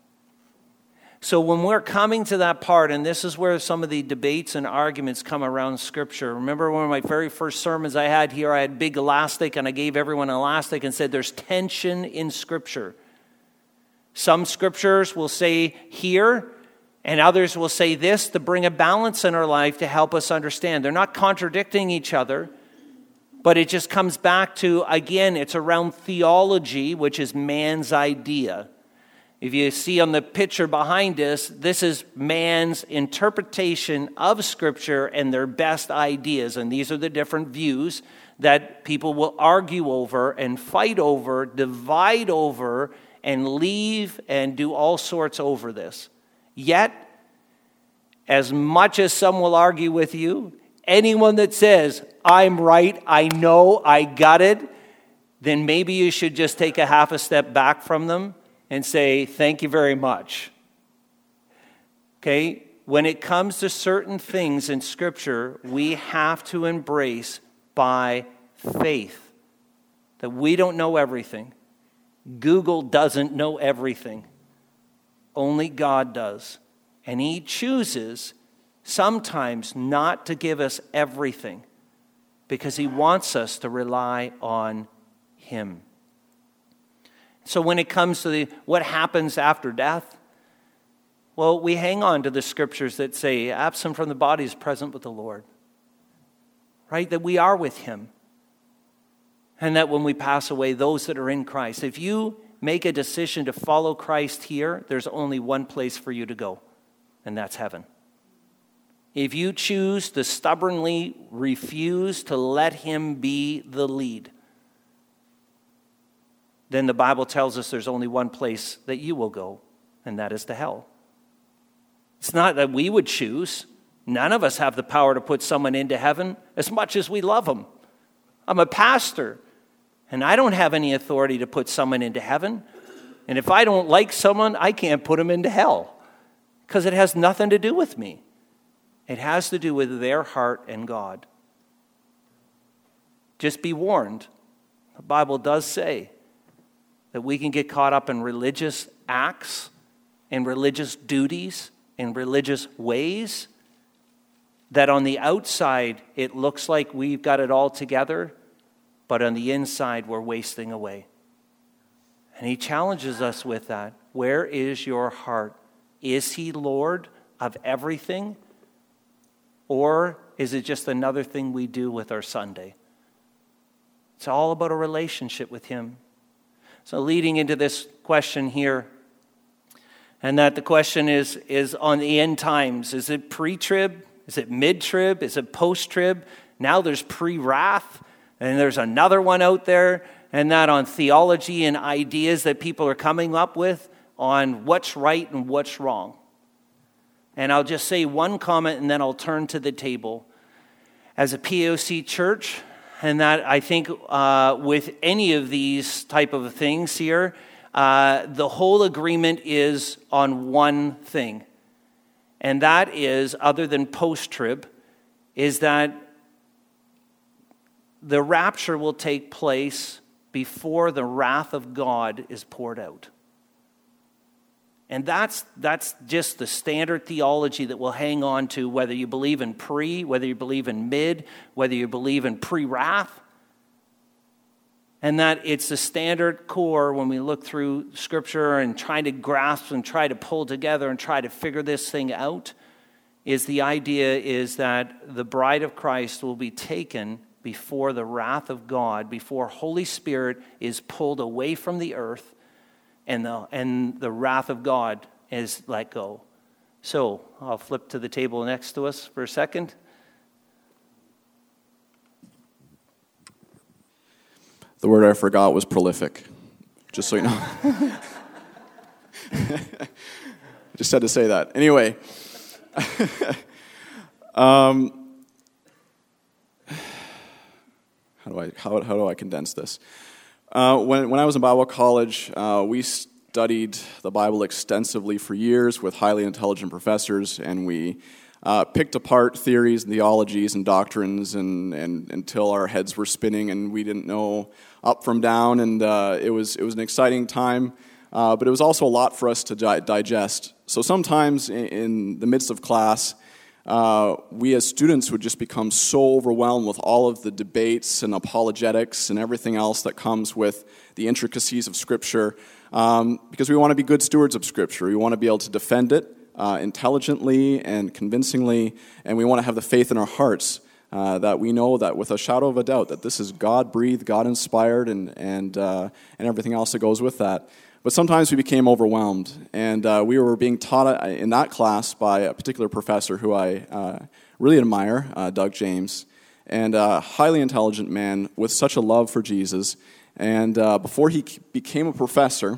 So when we're coming to that part, and this is where some of the debates and arguments come around Scripture. Remember one of my very first sermons I had here, I had big elastic, and I gave everyone an elastic and said there's tension in Scripture. Some Scriptures will say here, and others will say this to bring a balance in our life to help us understand. They're not contradicting each other, but it just comes back to, again, it's around theology, which is man's idea. If you see on the picture behind us, this is man's interpretation of Scripture and their best ideas. And these are the different views that people will argue over and fight over, divide over, and leave and do all sorts over this. Yet, as much as some will argue with you, anyone that says, I'm right, I know, I got it, then maybe you should just take a half a step back from them and say, thank you very much. Okay? When it comes to certain things in Scripture, we have to embrace by faith that we don't know everything. Google doesn't know everything. Only God does. And He chooses sometimes not to give us everything because He wants us to rely on Him. So when it comes to the, what happens after death, well, we hang on to the Scriptures that say, absent from the body is present with the Lord. Right? That we are with Him. And that when we pass away, those that are in Christ, if you make a decision to follow Christ here, there's only one place for you to go, and that's heaven. If you choose to stubbornly refuse to let Him be the lead, then the Bible tells us there's only one place that you will go, and that is to hell. It's not that we would choose. None of us have the power to put someone into heaven as much as we love them. I'm a pastor, and I don't have any authority to put someone into heaven. And if I don't like someone, I can't put them into hell because it has nothing to do with me. It has to do with their heart and God. Just be warned. The Bible does say that we can get caught up in religious acts and religious duties and religious ways that on the outside it looks like we've got it all together, but on the inside we're wasting away. And He challenges us with that. Where is your heart? Is He Lord of everything? Or is it just another thing we do with our Sunday? It's all about a relationship with Him. So leading into this question here, and that the question is, is on the end times. Is it pre-trib? Is it mid-trib? Is it post-trib? Now there's pre-wrath, and there's another one out there, and that on theology and ideas that people are coming up with on what's right and what's wrong. And I'll just say one comment, and then I'll turn to the table. As a P O C church, and that I think uh, with any of these type of things here, uh, the whole agreement is on one thing. And that is, other than post-trib, is that the rapture will take place before the wrath of God is poured out. And that's that's just the standard theology that we'll hang on to, whether you believe in pre, whether you believe in mid, whether you believe in pre-wrath. And that it's the standard core when we look through Scripture and try to grasp and try to pull together and try to figure this thing out, is the idea is that the bride of Christ will be taken before the wrath of God, before Holy Spirit is pulled away from the earth, and the, and the wrath of God is let go. So I'll flip to the table next to us for a second. The word I forgot was prolific, just so you know. Just had to say that. Anyway, um, how do I how how do I condense this? Uh, when when I was in Bible college, uh, we studied the Bible extensively for years with highly intelligent professors, and we uh, picked apart theories and theologies and doctrines, and, and until our heads were spinning and we didn't know up from down. And uh, it was it was an exciting time. Uh, but it was also a lot for us to di- digest. So sometimes in, in the midst of class, uh, we as students would just become so overwhelmed with all of the debates and apologetics and everything else that comes with the intricacies of Scripture, um, because we want to be good stewards of Scripture. We want to be able to defend it uh, intelligently and convincingly, and we want to have the faith in our hearts uh, that we know that with a shadow of a doubt that this is God-breathed, God-inspired, and, and, uh, and everything else that goes with that. But sometimes we became overwhelmed, and uh, we were being taught in that class by a particular professor who I uh, really admire, uh, Doug James, and a highly intelligent man with such a love for Jesus. And uh, before he became a professor,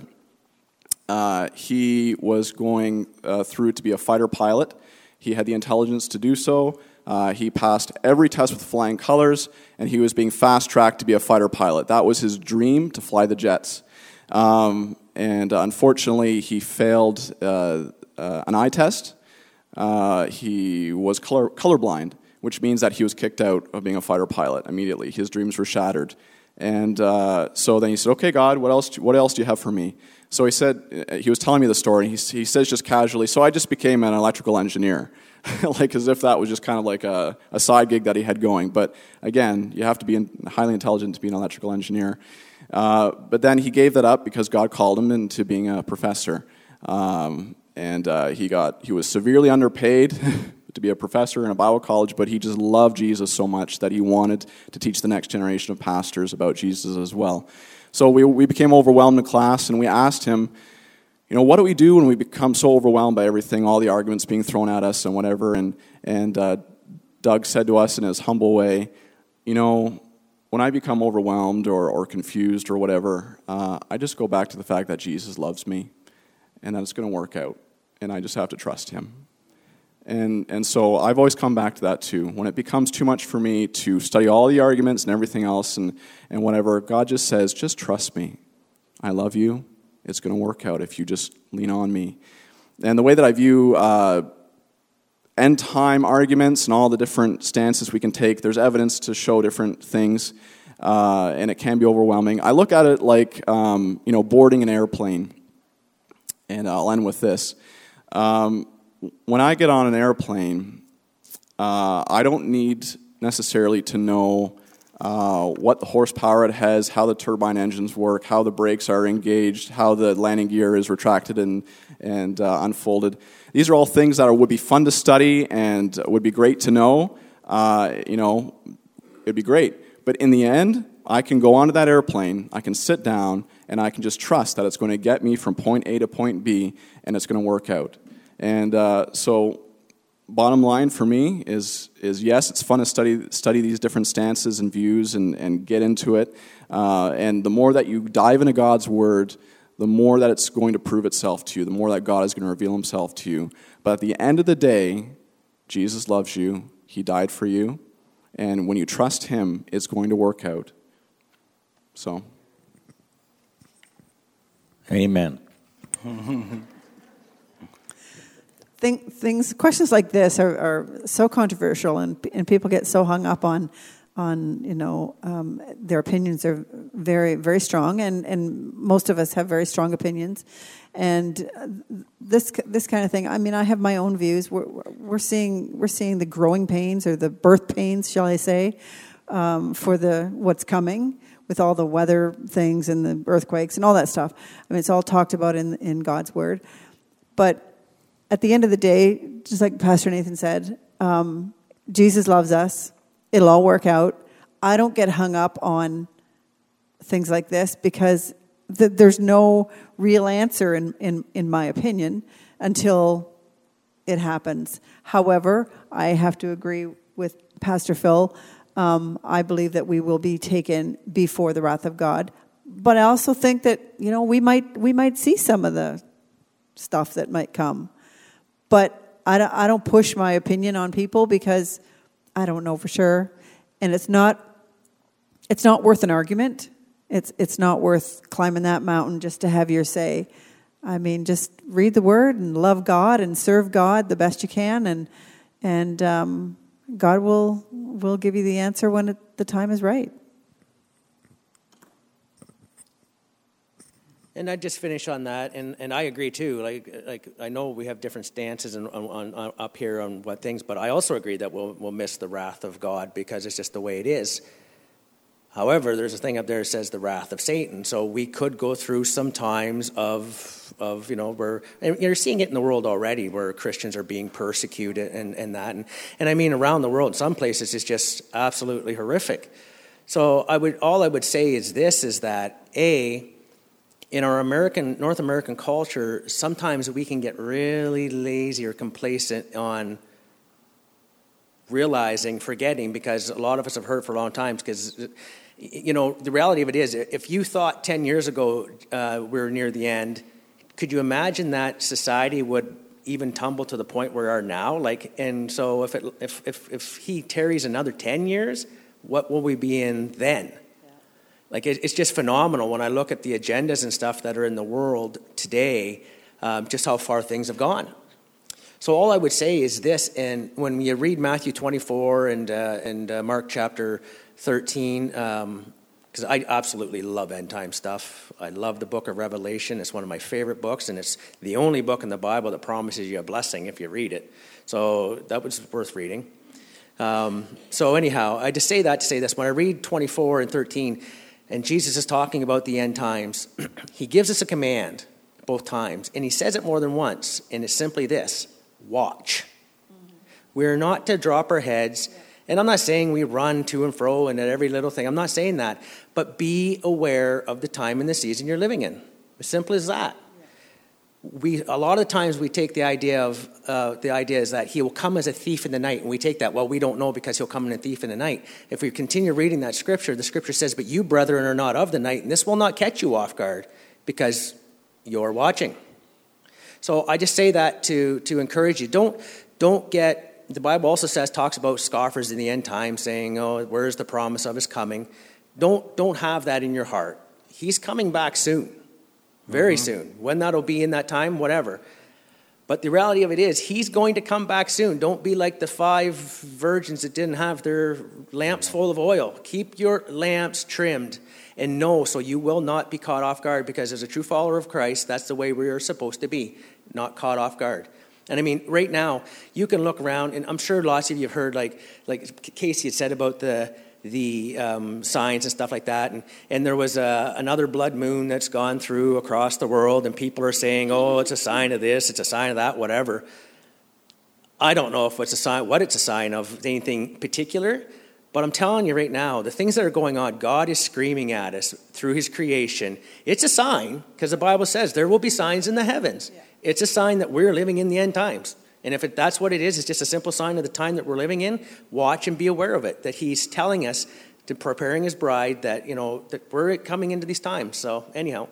uh, he was going uh, through to be a fighter pilot. He had the intelligence to do so. Uh, he passed every test with flying colors, and he was being fast-tracked to be a fighter pilot. That was his dream, to fly the jets. Um, and uh, unfortunately, he failed uh, uh, an eye test. Uh, he was color colorblind, which means that he was kicked out of being a fighter pilot immediately. His dreams were shattered. And uh, so then he said, "Okay, God, what else? What else do you have for me?" So he said, he was telling me the story. He, he says just casually, "So I just became an electrical engineer," like as if that was just kind of like a, a side gig that he had going. But again, you have to be highly intelligent to be an electrical engineer. Uh, but then he gave that up because God called him into being a professor, um, and uh, he got he was severely underpaid to be a professor in a Bible college, but he just loved Jesus so much that he wanted to teach the next generation of pastors about Jesus as well. So we we became overwhelmed in class, and we asked him, you know, what do we do when we become so overwhelmed by everything, all the arguments being thrown at us and whatever? And and uh, Doug said to us in his humble way, you know, when I become overwhelmed or, or confused or whatever, uh, I just go back to the fact that Jesus loves me and that it's going to work out, and I just have to trust him. And and so I've always come back to that too. When it becomes too much for me to study all the arguments and everything else and, and whatever, God just says, just trust me. I love you. It's going to work out if you just lean on me. And the way that I view uh, end time arguments and all the different stances we can take, there's evidence to show different things, uh, and it can be overwhelming. I look at it like um, you know, boarding an airplane, and I'll end with this. Um, when I get on an airplane, uh, I don't need necessarily to know uh, what the horsepower it has, how the turbine engines work, how the brakes are engaged, how the landing gear is retracted and, and uh, unfolded. These are all things that are, would be fun to study and would be great to know. Uh, you know, it'd be great. But in the end, I can go onto that airplane, I can sit down, and I can just trust that it's going to get me from point A to point B, and it's going to work out. And uh, so, bottom line for me is, is yes, it's fun to study study these different stances and views and, and get into it. Uh, and the more that you dive into God's Word, the more that it's going to prove itself to you, the more that God is going to reveal himself to you. But at the end of the day, Jesus loves you. He died for you. And when you trust him, it's going to work out. So. Amen. Think, things, questions like this are, are so controversial, and and people get so hung up on, on you know, um, their opinions are very, very strong, and, and most of us have very strong opinions, and this this kind of thing. I mean, I have my own views. We're we're seeing we're seeing the growing pains or the birth pains, shall I say, um, for the what's coming with all the weather things and the earthquakes and all that stuff. I mean, it's all talked about in in God's Word, but at the end of the day, just like Pastor Nathan said, um, Jesus loves us. It'll all work out. I don't get hung up on things like this because th- there's no real answer, in, in, in my opinion, until it happens. However, I have to agree with Pastor Phil. um, I believe that we will be taken before the wrath of God. But I also think that, you know, we might we might see some of the stuff that might come. But I don't, I don't push my opinion on people because I don't know for sure. And it's not it's not worth an argument. It's it's not worth climbing that mountain just to have your say. I mean, just read the Word and love God and serve God the best you can, and and um, God will will give you the answer when it, the time is right. And I'd just finish on that, and, and I agree too. Like like I know we have different stances on, on, on up here on what things, but I also agree that we'll we'll miss the wrath of God because it's just the way it is. However, there's a thing up there that says the wrath of Satan. So we could go through some times of of you know where, and you're seeing it in the world already, where Christians are being persecuted and, and that, and and I mean around the world, in some places it's just absolutely horrific. So I would all I would say is this: is that a in our American, North American culture, sometimes we can get really lazy or complacent on realizing, forgetting, because a lot of us have heard for a long time. Because, you know, the reality of it is, if you thought ten years ago uh, we were near the end, could you imagine that society would even tumble to the point where we are now? Like, and so if it, if if if he tarries another ten years, what will we be in then? Like, it's just phenomenal when I look at the agendas and stuff that are in the world today, um, just how far things have gone. So all I would say is this, and when you read Matthew twenty-four and uh, and uh, Mark chapter thirteen, because um, I absolutely love end time stuff. I love the book of Revelation. It's one of my favorite books, and it's the only book in the Bible that promises you a blessing if you read it. So that was worth reading. Um, so anyhow, I just say that to say this. When I read twenty-four and thirteen, and Jesus is talking about the end times, he gives us a command both times, and he says it more than once, and it's simply this: watch. Mm-hmm. We're not to drop our heads, and I'm not saying we run to and fro and at every little thing. I'm not saying that, but be aware of the time and the season you're living in. As simple as that. We a lot of times we take the idea of uh, the idea is that he will come as a thief in the night, and we take that, well, we don't know because he'll come in a thief in the night. If we continue reading that scripture, the scripture says, but you, brethren, are not of the night, and this will not catch you off guard because you're watching. So I just say that to to encourage you. Don't don't get, the Bible also says, talks about scoffers in the end time saying, oh, where's the promise of his coming? Don't don't have that in your heart. He's coming back soon. Very mm-hmm. soon. When that'll be in that time, whatever. But the reality of it is, he's going to come back soon. Don't be like the five virgins that didn't have their lamps full of oil. Keep your lamps trimmed and know so you will not be caught off guard, because as a true follower of Christ, that's the way we are supposed to be, not caught off guard. And I mean, right now, you can look around, and I'm sure lots of you have heard, like like Casey had said about the the um, signs and stuff like that. And, and there was a, another blood moon that's gone through across the world, and people are saying, oh, it's a sign of this, it's a sign of that, whatever. I don't know if it's a sign, what it's a sign of anything particular, but I'm telling you right now, the things that are going on, God is screaming at us through his creation. It's a sign, because the Bible says there will be signs in the heavens. Yeah. It's a sign that we're living in the end times. And if it, that's what it is, it's just a simple sign of the time that we're living in, watch and be aware of it, that he's telling us, to preparing his bride, that, you know, that we're coming into these times. So anyhow.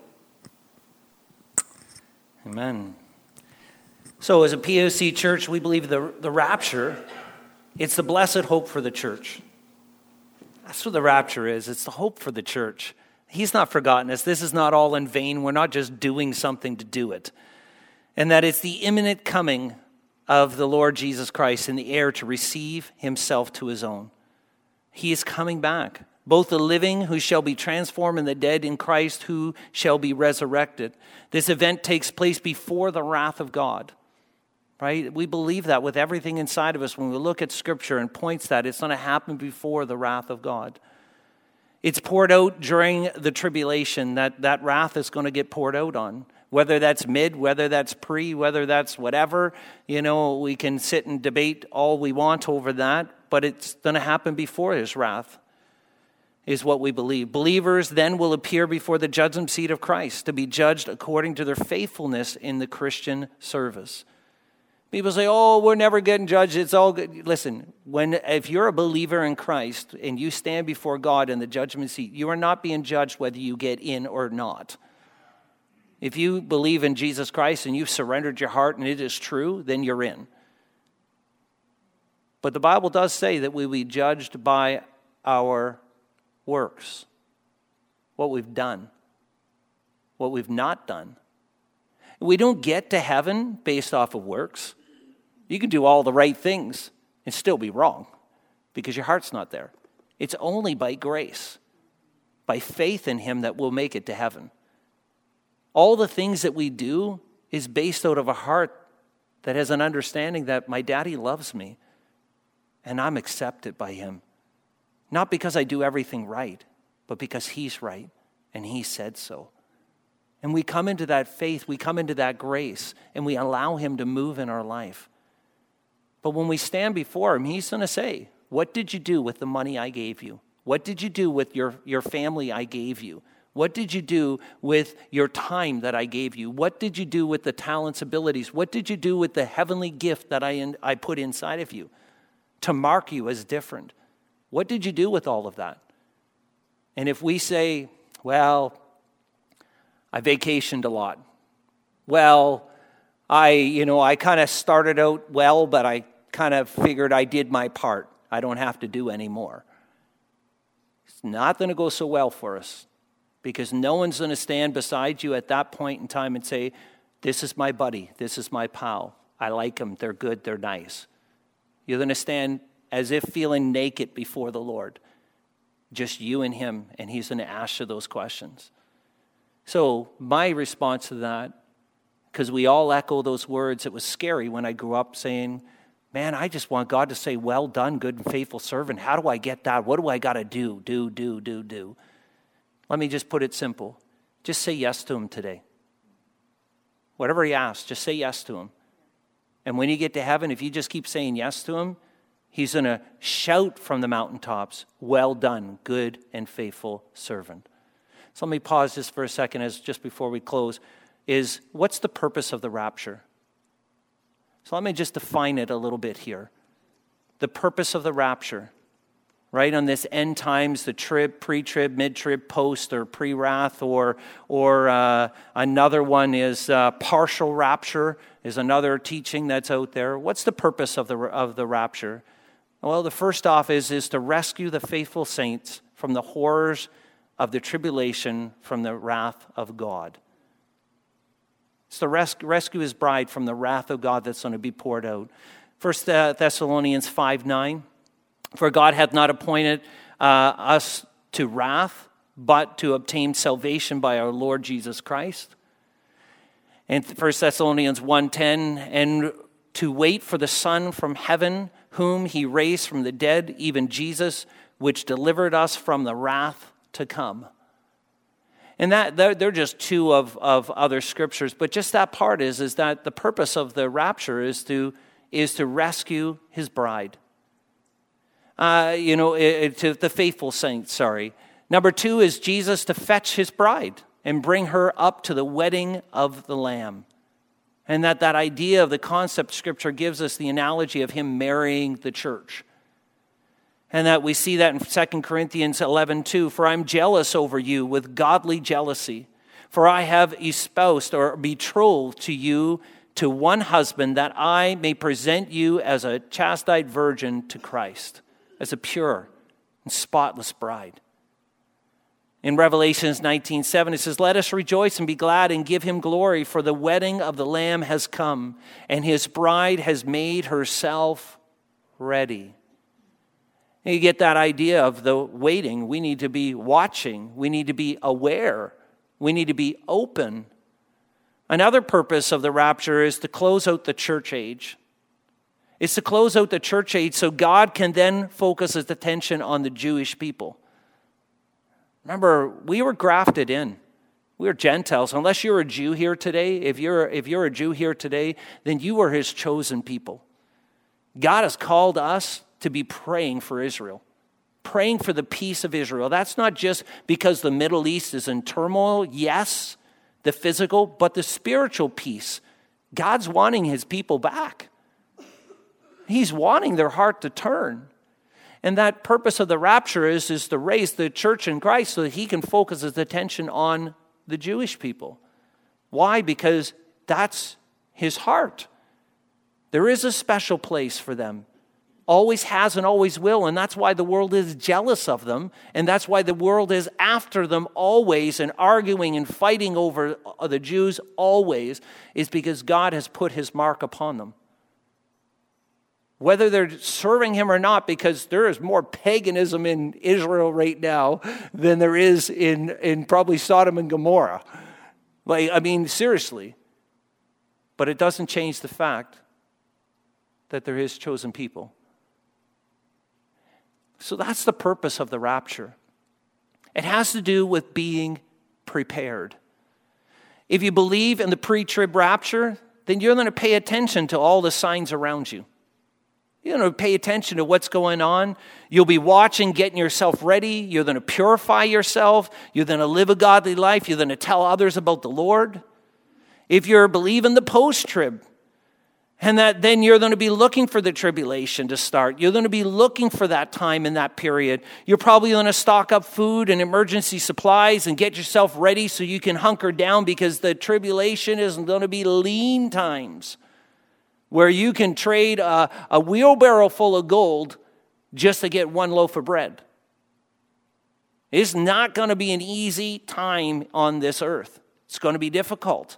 Amen. So as a P O C church, we believe the, the rapture, it's the blessed hope for the church. That's what the rapture is. It's the hope for the church. He's not forgotten us. This is not all in vain. We're not just doing something to do it. And that it's the imminent coming of the Lord Jesus Christ in the air to receive himself to his own. He is coming back. Both the living who shall be transformed and the dead in Christ who shall be resurrected. This event takes place before the wrath of God. Right? We believe that with everything inside of us. When we look at Scripture and points that, it's going to happen before the wrath of God. It's poured out during the tribulation. That, that wrath is going to get poured out on. Whether that's mid, whether that's pre, whether that's whatever, you know, we can sit and debate all we want over that, but it's going to happen before his wrath, is what we believe. Believers then will appear before the judgment seat of Christ to be judged according to their faithfulness in the Christian service. People say, oh, we're never getting judged. It's all good. Listen, when if you're a believer in Christ and you stand before God in the judgment seat, you are not being judged whether you get in or not. If you believe in Jesus Christ and you've surrendered your heart and it is true, then you're in. But the Bible does say that we will be judged by our works, what we've done, what we've not done. We don't get to heaven based off of works. You can do all the right things and still be wrong because your heart's not there. It's only by grace, by faith in him, that we'll make it to heaven. All the things that we do is based out of a heart that has an understanding that my daddy loves me and I'm accepted by him. Not because I do everything right, but because he's right and he said so. And we come into that faith, we come into that grace, and we allow him to move in our life. But when we stand before him, he's going to say, what did you do with the money I gave you? What did you do with your, your family I gave you? What did you do with your time that I gave you? What did you do with the talents, abilities? What did you do with the heavenly gift that I, in, I put inside of you to mark you as different? What did you do with all of that? And if we say, well, I vacationed a lot. Well, I, you know, I kind of started out well, but I kind of figured I did my part. I don't have to do any more. It's not going to go so well for us because no one's going to stand beside you at that point in time and say, this is my buddy, this is my pal. I like them, they're good, they're nice. You're going to stand as if feeling naked before the Lord. Just you and him, and he's going to ask you those questions. So my response to that, because we all echo those words, it was scary when I grew up saying, man, I just want God to say, well done, good and faithful servant. How do I get that? What do I got to do? Do, do, do, do. Let me just put it simple. Just say yes to him today. Whatever he asks, just say yes to him. And when you get to heaven, if you just keep saying yes to him, he's going to shout from the mountaintops, well done, good and faithful servant. So let me pause just for a second as just before we close, is what's the purpose of the rapture? So let me just define it a little bit here. The purpose of the rapture, right, on this end times, the trib, pre-trib, mid-trib, post, or pre-wrath, or or uh, another one is uh, partial rapture, is another teaching that's out there. What's the purpose of the of the rapture? Well, the first off is, is to rescue the faithful saints from the horrors of the tribulation, from the wrath of God. It's to res- rescue his bride from the wrath of God that's going to be poured out. First Thessalonians five nine, for God hath not appointed uh, us to wrath, but to obtain salvation by our Lord Jesus Christ. And First Thessalonians one ten, and to wait for the Son from heaven, whom he raised from the dead, even Jesus, which delivered us from the wrath to come. And that they're, they're just two of, of other scriptures, but just that part is, is that the purpose of the rapture is to, is to rescue his bride. Uh, you know, it, to the faithful saints, sorry. Number two is Jesus to fetch his bride and bring her up to the wedding of the Lamb. And that that idea of the concept scripture gives us the analogy of him marrying the church. And that we see that in Second Corinthians eleven two. For I'm jealous over you with godly jealousy. For I have espoused or betrothed to you to one husband, that I may present you as a chastised virgin to Christ, as a pure and spotless bride. In Revelations nineteen seven, it says, let us rejoice and be glad and give him glory, for the wedding of the Lamb has come, and his bride has made herself ready. And you get that idea of the waiting. We need to be watching. We need to be aware. We need to be open. Another purpose of the rapture is to close out the church age. It's to close out the church age so God can then focus his attention on the Jewish people. Remember, we were grafted in. We are Gentiles. Unless you're a Jew here today, if you're, if you're a Jew here today, then you are his chosen people. God has called us to be praying for Israel, praying for the peace of Israel. That's not just because the Middle East is in turmoil, yes, the physical, but the spiritual peace. God's wanting his people back. He's wanting their heart to turn. And that purpose of the rapture is, is to raise the church in Christ so that he can focus his attention on the Jewish people. Why? Because that's his heart. There is a special place for them. Always has and always will. And that's why the world is jealous of them. And that's why the world is after them always and arguing and fighting over the Jews always, is because God has put his mark upon them. Whether they're serving him or not, because there is more paganism in Israel right now than there is in, in probably Sodom and Gomorrah. Like, I mean, seriously. But it doesn't change the fact that they're his chosen people. So that's the purpose of the rapture. It has to do with being prepared. If you believe in the pre-trib rapture, then you're going to pay attention to all the signs around you. You're going to pay attention to what's going on. You'll be watching, getting yourself ready. You're going to purify yourself. You're going to live a godly life. You're going to tell others about the Lord. If you're believing the post-trib, and that then you're going to be looking for the tribulation to start. You're going to be looking for that time in that period. You're probably going to stock up food and emergency supplies and get yourself ready so you can hunker down, because the tribulation is going to be lean times where you can trade a, a wheelbarrow full of gold just to get one loaf of bread. It's not going to be an easy time on this earth. It's going to be difficult.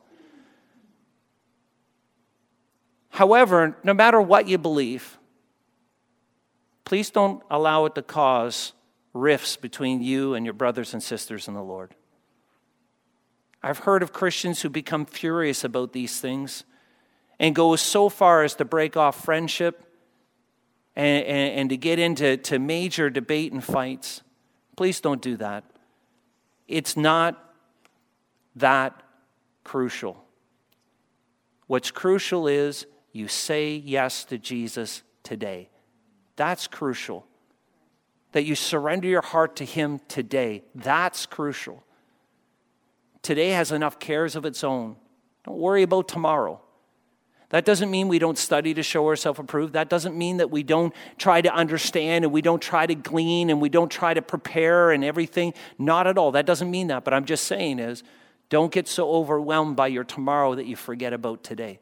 However, no matter what you believe, please don't allow it to cause rifts between you and your brothers and sisters in the Lord. I've heard of Christians who become furious about these things and go so far as to break off friendship and, and, and to get into to major debate and fights. Please don't do that. It's not that crucial. What's crucial is you say yes to Jesus today. That's crucial. That you surrender your heart to him today. That's crucial. Today has enough cares of its own. Don't worry about tomorrow. That doesn't mean we don't study to show ourselves approved. That doesn't mean that we don't try to understand and we don't try to glean and we don't try to prepare and everything. Not at all. That doesn't mean that. But I'm just saying is, don't get so overwhelmed by your tomorrow that you forget about today.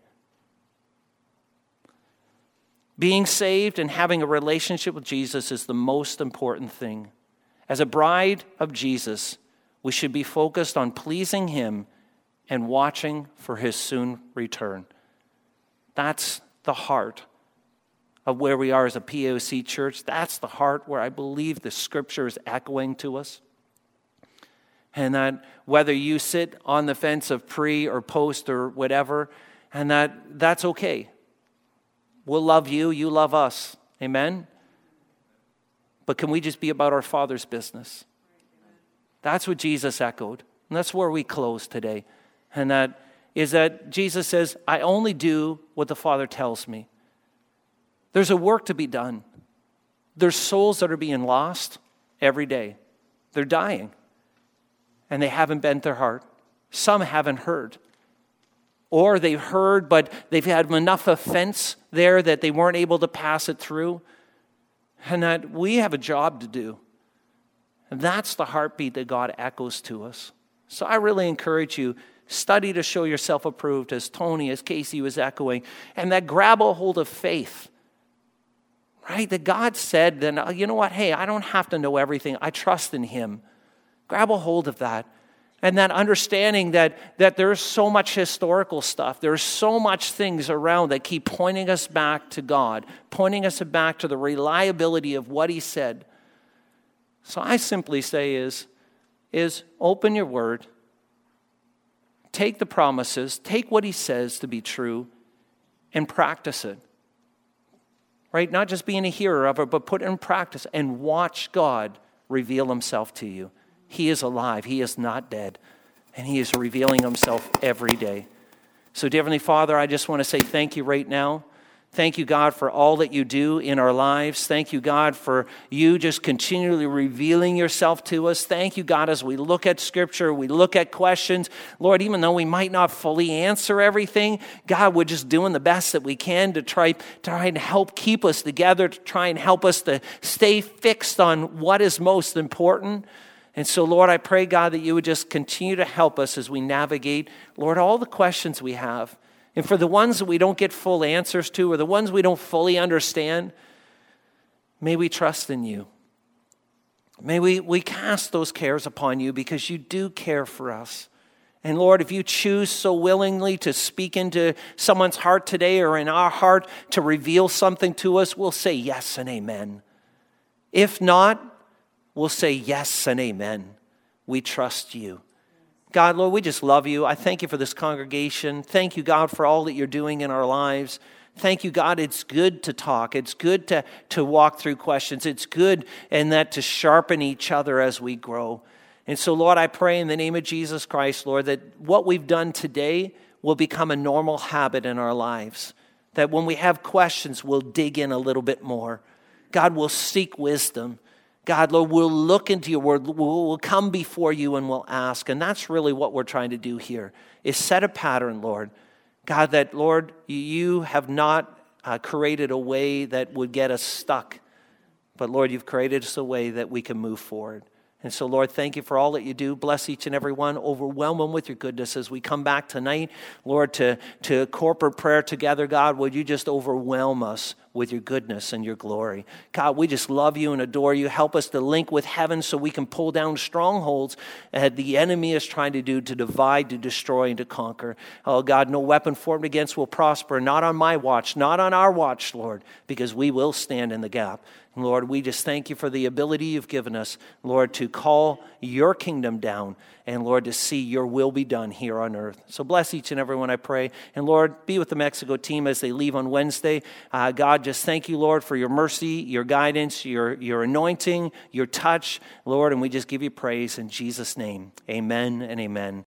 Being saved and having a relationship with Jesus is the most important thing. As a bride of Jesus, we should be focused on pleasing him and watching for his soon return. That's the heart of where we are as a P O C church. That's the heart where I believe the scripture is echoing to us. And that whether you sit on the fence of pre or post or whatever, and that that's okay. We'll love you, you love us. Amen? But can we just be about our Father's business? That's what Jesus echoed. And that's where we close today. And that is that Jesus says, I only do what the Father tells me. There's a work to be done. There's souls that are being lost every day. They're dying. And they haven't bent their heart. Some haven't heard. Or they've heard, but they've had enough offense there that they weren't able to pass it through. And that we have a job to do. And that's the heartbeat that God echoes to us. So I really encourage you, study to show yourself approved, as Tony, as Casey was echoing. And that grab a hold of faith. Right? That God said, then, you know what? Hey, I don't have to know everything. I trust in him. Grab a hold of that. And that understanding that, that there's so much historical stuff. There's so much things around that keep pointing us back to God, pointing us back to the reliability of what he said. So I simply say is, is open your word, take the promises, take what he says to be true, and practice it. Right? Not just being a hearer of it, but put it in practice and watch God reveal himself to you. He is alive. He is not dead. And he is revealing himself every day. So, dear Heavenly Father, I just want to say thank you right now. Thank you, God, for all that you do in our lives. Thank you, God, for you just continually revealing yourself to us. Thank you, God, as we look at Scripture, we look at questions. Lord, even though we might not fully answer everything, God, we're just doing the best that we can to try, try and help keep us together, to try and help us to stay fixed on what is most important. And so, Lord, I pray, God, that you would just continue to help us as we navigate, Lord, all the questions we have. And for the ones that we don't get full answers to, or the ones we don't fully understand, may we trust in you. May we, we cast those cares upon you, because you do care for us. And Lord, if you choose so willingly to speak into someone's heart today, or in our heart to reveal something to us, we'll say yes and amen. If not, we'll say yes and amen. We trust you. God, Lord, we just love you. I thank you for this congregation. Thank you, God, for all that you're doing in our lives. Thank you, God. It's good to talk. It's good to, to walk through questions. It's good and that to sharpen each other as we grow. And so, Lord, I pray in the name of Jesus Christ, Lord, that what we've done today will become a normal habit in our lives. That when we have questions, we'll dig in a little bit more. God, we'll seek wisdom. God, Lord, we'll look into your word, we'll come before you and we'll ask. And that's really what we're trying to do here, is set a pattern, Lord. God, that, Lord, you have not uh, created a way that would get us stuck. But, Lord, you've created us a way that we can move forward. And so, Lord, thank you for all that you do. Bless each and every one. Overwhelm them with your goodness as we come back tonight, Lord, to, to corporate prayer together. God, would you just overwhelm us with your goodness and your glory. God, we just love you and adore you. Help us to link with heaven so we can pull down strongholds that the enemy is trying to do to divide, to destroy, and to conquer. Oh, God, no weapon formed against will prosper. Not on my watch, not on our watch, Lord, because we will stand in the gap. Lord, we just thank you for the ability you've given us, Lord, to call your kingdom down and, Lord, to see your will be done here on earth. So bless each and every one, I pray. And, Lord, be with the Mexico team as they leave on Wednesday. Uh, God, just thank you, Lord, for your mercy, your guidance, your, your anointing, your touch, Lord, and we just give you praise in Jesus' name. Amen and amen.